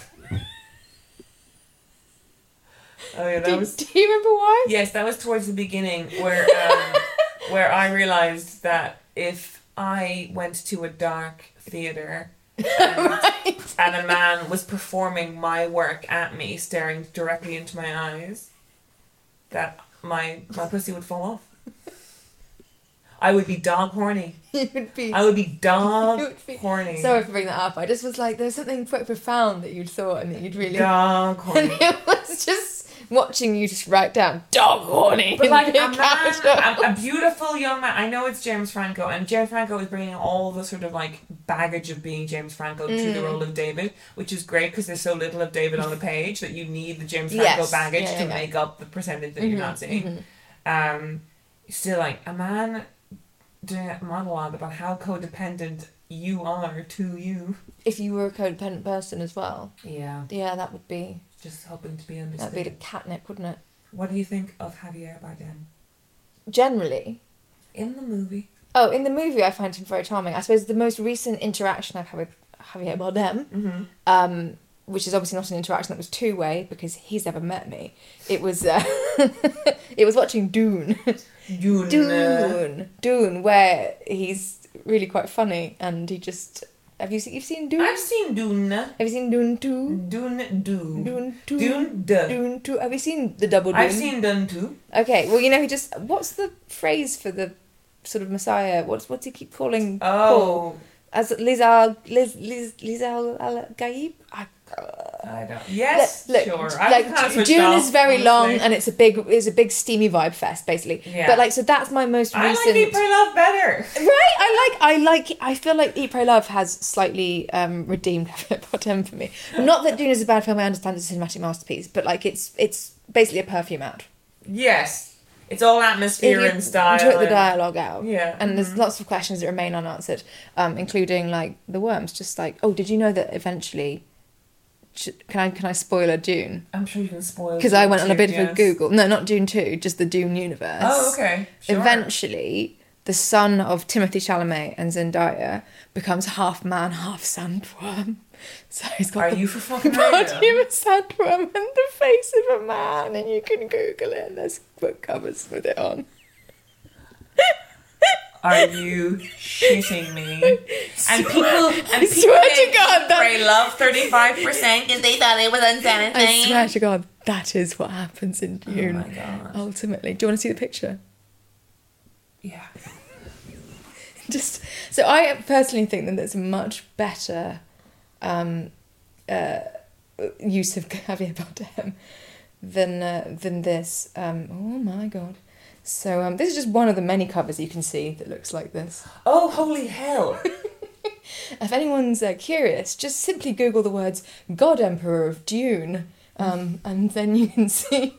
Oh yeah, that
Do,
was.
do you remember why?
Yes, that was towards the beginning where um, where I realised that if I went to a dark theatre and,
Right.
and a man was performing my work at me, staring directly into my eyes, that my my pussy would fall off. I would be dog horny.
You would be.
I would be dog
You would be-
horny.
Sorry for bringing that up. I just was like, there's something quite profound that you'd thought and that you'd really.
Dog
And
horny.
it was just watching you just write down "dog horny."
But
in
like a
big
man,
capital.
a, a beautiful young man. I know it's James Franco, and James Franco is bringing all the sort of like baggage of being James Franco to
Mm.
the role of David, which is great because there's so little of David on the page that you need the James Franco
Yes.
baggage
Yeah, yeah,
to
yeah.
make up the percentage that
Mhm,
you're not seeing. Um, still like a man doing a monologue about how codependent you are to you.
If you were a codependent person as well,
Yeah,
yeah, that would be
just hoping to be
that'd
understood.
be the catnip, wouldn't it?
What do you think of Javier Bardem
Generally.
in the movie?
Oh, in the movie, I find him very charming. I suppose the most recent interaction I've had with Javier Bardem
Mm-hmm.
um, which is obviously not an interaction that was two-way because he's never met me. It was uh, it was watching Dune.
Dune.
Dune. Dune, where he's really quite funny and he just... Have you seen, you've seen Dune?
I've seen Dune.
Have you seen Dune two?
Dune, Dune.
Dune two?
Dune, Dune.
Dune two. Have you seen the double Dune?
I've seen Dune too.
Okay, well, you know, he just... What's the phrase for the sort of Messiah? What's What's he keep calling
Oh.
Paul? As Liz al... Liz, Liz, Liz al, al Gaib? I,
I don't. Yes,
Look,
sure.
look,
I've
like
kind of switched
Dune
off,
is very
honestly.
long and it's a big it's a big steamy vibe fest basically.
Yeah.
But like so that's my most
I
recent.
like Eat, Pray, Love better.
Right, I like I like I feel like Eat Pray Love has slightly um, redeemed Bottom for me. Not that Dune is a bad film. I understand it's a cinematic masterpiece, but like it's it's basically a perfume ad.
Yes. It's all atmosphere
If you
and style.
took the
and-
dialogue out,
Yeah.
and there's lots of questions that remain unanswered, um, including like the worms. Just like, oh, did you know that eventually? Sh- Can I can I spoil a Dune?
I'm sure you can spoil
Because I
Dune
went on a
too,
bit of
yes.
a Google. No, not Dune two, just the Dune universe.
Oh, okay. Sure.
Eventually, the son of Timothy Chalamet and Zendaya becomes half man, half sandworm. So he's got
Are
the
you for fucking
body
real?
of a sandworm and the face of a man, and you can Google it. And there's book covers with it on.
Are you shitting me? And people, and
I
people
swear to
didn't
God, that-
Pray Love thirty-five percent because they thought it was insanity.
I swear to God, that is what happens in Dune.
Oh my God.
Ultimately, do you want to see the picture?
Yeah.
Just so I personally think that there's a much better um, uh, use of Javier Bardem than uh, than this. Um, oh my God! So um, this is just one of the many covers you can see that looks like this.
Oh, holy hell.
If anyone's uh, curious, just simply Google the words "God Emperor of Dune," um, and then you can see.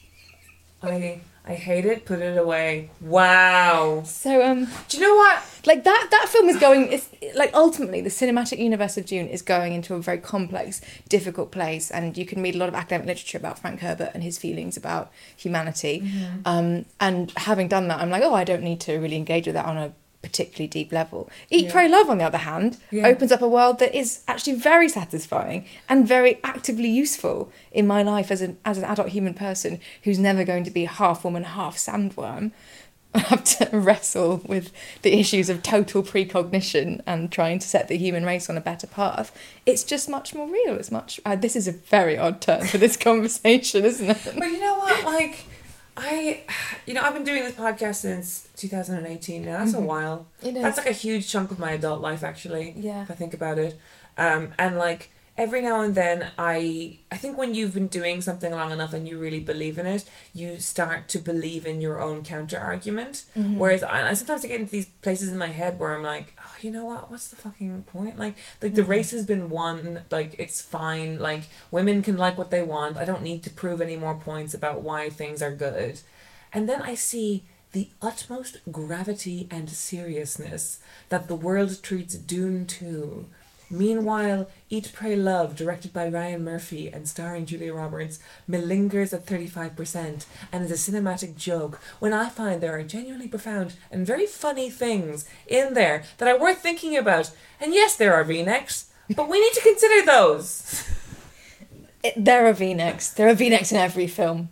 I I hate it. Put it away. Wow.
So um.
Do you know what?
Like that that film is going it's like ultimately the cinematic universe of Dune is going into a very complex, difficult place, and you can read a lot of academic literature about Frank Herbert and his feelings about humanity.
Mm-hmm.
Um, and having done that, I'm like, oh, I don't need to really engage with that on a particularly deep level. Eat,
Yeah.
Pray, Love, on the other hand,
Yeah.
opens up a world that is actually very satisfying and very actively useful in my life as an as an adult human person who's never going to be half woman, half sandworm. I have to wrestle with the issues of total precognition and trying to set the human race on a better path. It's just much more real. It's much. Uh, this is a very odd turn for this conversation, isn't it?
But you know what? Like, I, you know, I've been doing this podcast since two thousand eighteen now. That's a while.
It is.
That's like a huge chunk of my adult life, actually.
Yeah.
If I think about it. Um, and like, every now and then I I think when you've been doing something long enough and you really believe in it, you start to believe in your own counter argument. Whereas I, I sometimes I get into these places in my head where I'm like, oh, you know what, what's the fucking point? Like, like the race has been won, like it's fine, like women can like what they want. I don't need to prove any more points about why things are good. And then I see the utmost gravity and seriousness that the world treats Dune to. Meanwhile, Eat, Pray, Love, directed by Ryan Murphy and starring Julia Roberts, malingers at thirty-five percent and is a cinematic joke when I find there are genuinely profound and very funny things in there that are worth thinking about. And yes, there are V-necks, but we need to consider those.
It, there are V-necks. There are V-necks in every film.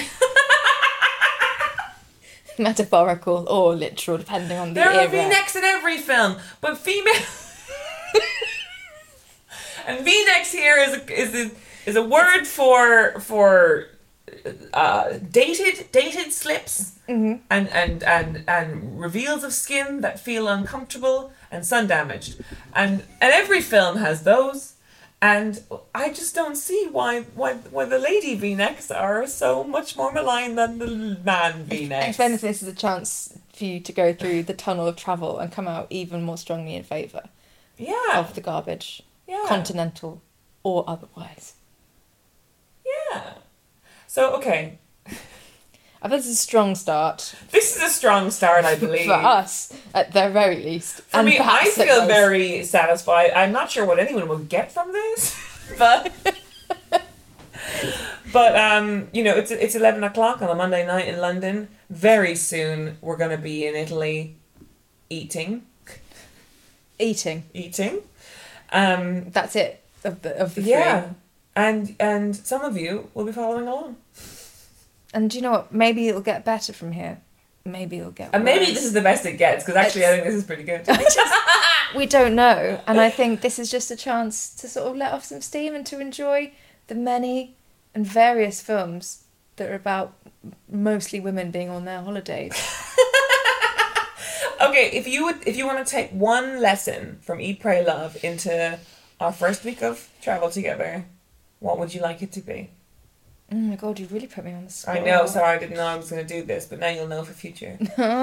Metaphorical or literal, depending on the
There
era.
are V-necks in every film, but female... And V-necks here is a, is a, is a word for for uh, dated dated slips
Mm-hmm.
and, and, and, and reveals of skin that feel uncomfortable and sun damaged, and and every film has those, and I just don't see why why why the lady V-necks are so much more malign than the man V-necks.
If anything, this is a chance for you to go through the tunnel of travel and come out even more strongly in favour
Yeah,
of the garbage,
yeah,
continental or otherwise.
yeah. So okay.
I bet it's a strong start
This is a strong start, I believe.
for us, at the very least.
For
and
me, I
perhaps at
feel
most.
very satisfied. I'm not sure what anyone will get from this, but but um, you know, it's it's eleven o'clock on a Monday night in London. Very soon, we're gonna be in Italy, eating,
eating.
eating. Um,
That's it. of the of the
Yeah.
three.
And and some of you will be following along.
And do you know what? Maybe it'll get better from here. Maybe it'll get
And maybe
worse.
this is the best it gets, because actually I think this is pretty good.
We don't know. And I think this is just a chance to sort of let off some steam and to enjoy the many and various films that are about mostly women being on their holidays.
Okay, if you would, if you want to take one lesson from Eat, Pray, Love into our first week of travel together, what would you like it to be?
Oh my god, you really put me on the spot.
I know, sorry, I didn't know I was going to do this, but now you'll know for future.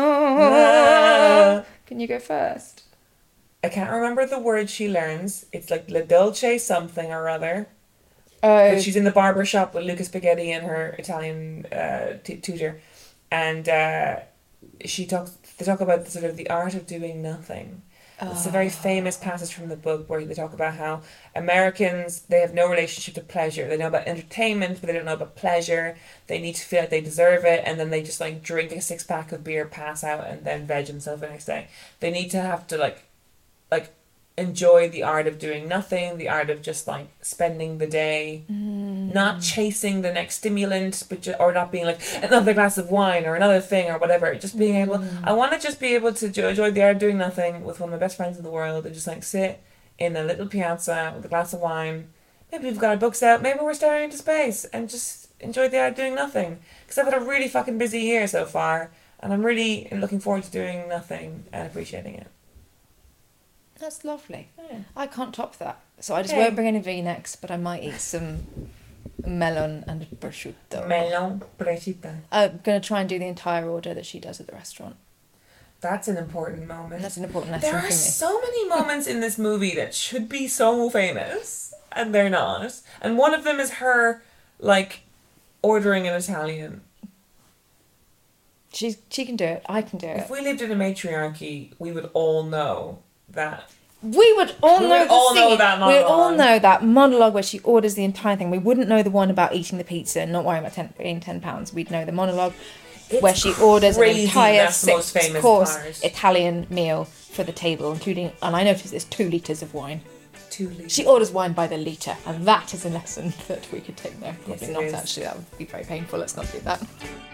Oh. Can you go first?
I can't remember the word she learns. It's like La Dolce something or other.
Oh,
But she's in the barber shop with Luca Spaghetti and her Italian uh, t- tutor, and uh, she talks. They talk about the, sort of the art of doing nothing. It's a very famous passage from the book where they talk about how Americans, they have no relationship to pleasure. They know about entertainment, but they don't know about pleasure. They need to feel like they deserve it, and then they just like drink a six pack of beer, pass out, and then veg themselves the next day. They need to have to like, like, enjoy the art of doing nothing, the art of just like spending the day, mm. not chasing the next stimulant, but ju- or not being like another glass of wine or another thing or whatever. Just being able, mm. I want to just be able to jo- enjoy the art of doing nothing with one of my best friends in the world and just like sit in a little piazza with a glass of wine. Maybe we've got our books out, maybe we're staring into space and just enjoy the art of doing nothing. Because I've had a really fucking busy year so far, and I'm really looking forward to doing nothing and appreciating it.
that's lovely. Yeah. I can't top that. So I just
Hey.
won't bring any V-necks, but I might eat some melon and prosciutto.
Melon prosciutto.
I'm going to try and do the entire order that she does at the restaurant.
That's an important moment.
And that's an important lesson
There
for
are
me.
so many moments in this movie that should be so famous, and they're not. And one of them is her, like, ordering in Italian.
She's, she can do it. I can do it.
If we lived in a matriarchy, we would all know that.
We would all
We
know
would
the
all know
scene.
that
We would all
monologue.
know that monologue where she orders the entire thing. We wouldn't know the one about eating the pizza and not worrying about ten, paying ten pounds. We'd know the monologue
It's
where she orders an
crazy
entire
that's the most famous
six-course
part.
Italian meal for the table, including, and I noticed there's two litres of wine.
Two liters.
She orders wine by the litre, and that is a lesson that we could take there. Probably
it
not,
is.
actually. That would be very painful. Let's not do that.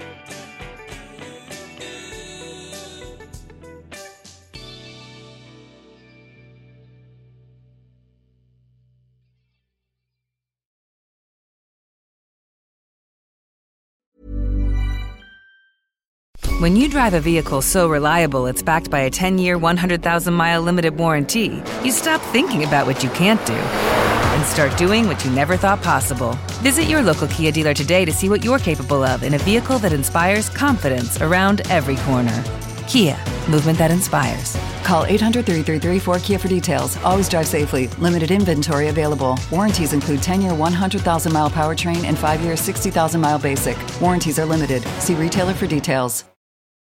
When you drive a vehicle so reliable it's backed by a ten-year, one hundred thousand mile limited warranty, you stop thinking about what you can't do and start doing what you never thought possible. Visit your local Kia dealer today to see what you're capable of in a vehicle that inspires confidence around every corner. Kia, movement that inspires.
Call eight hundred, three three three, four K I A for details. Always drive safely. Limited inventory available. Warranties include ten-year, one hundred thousand mile powertrain and five-year, sixty thousand mile basic. Warranties are limited. See retailer for details.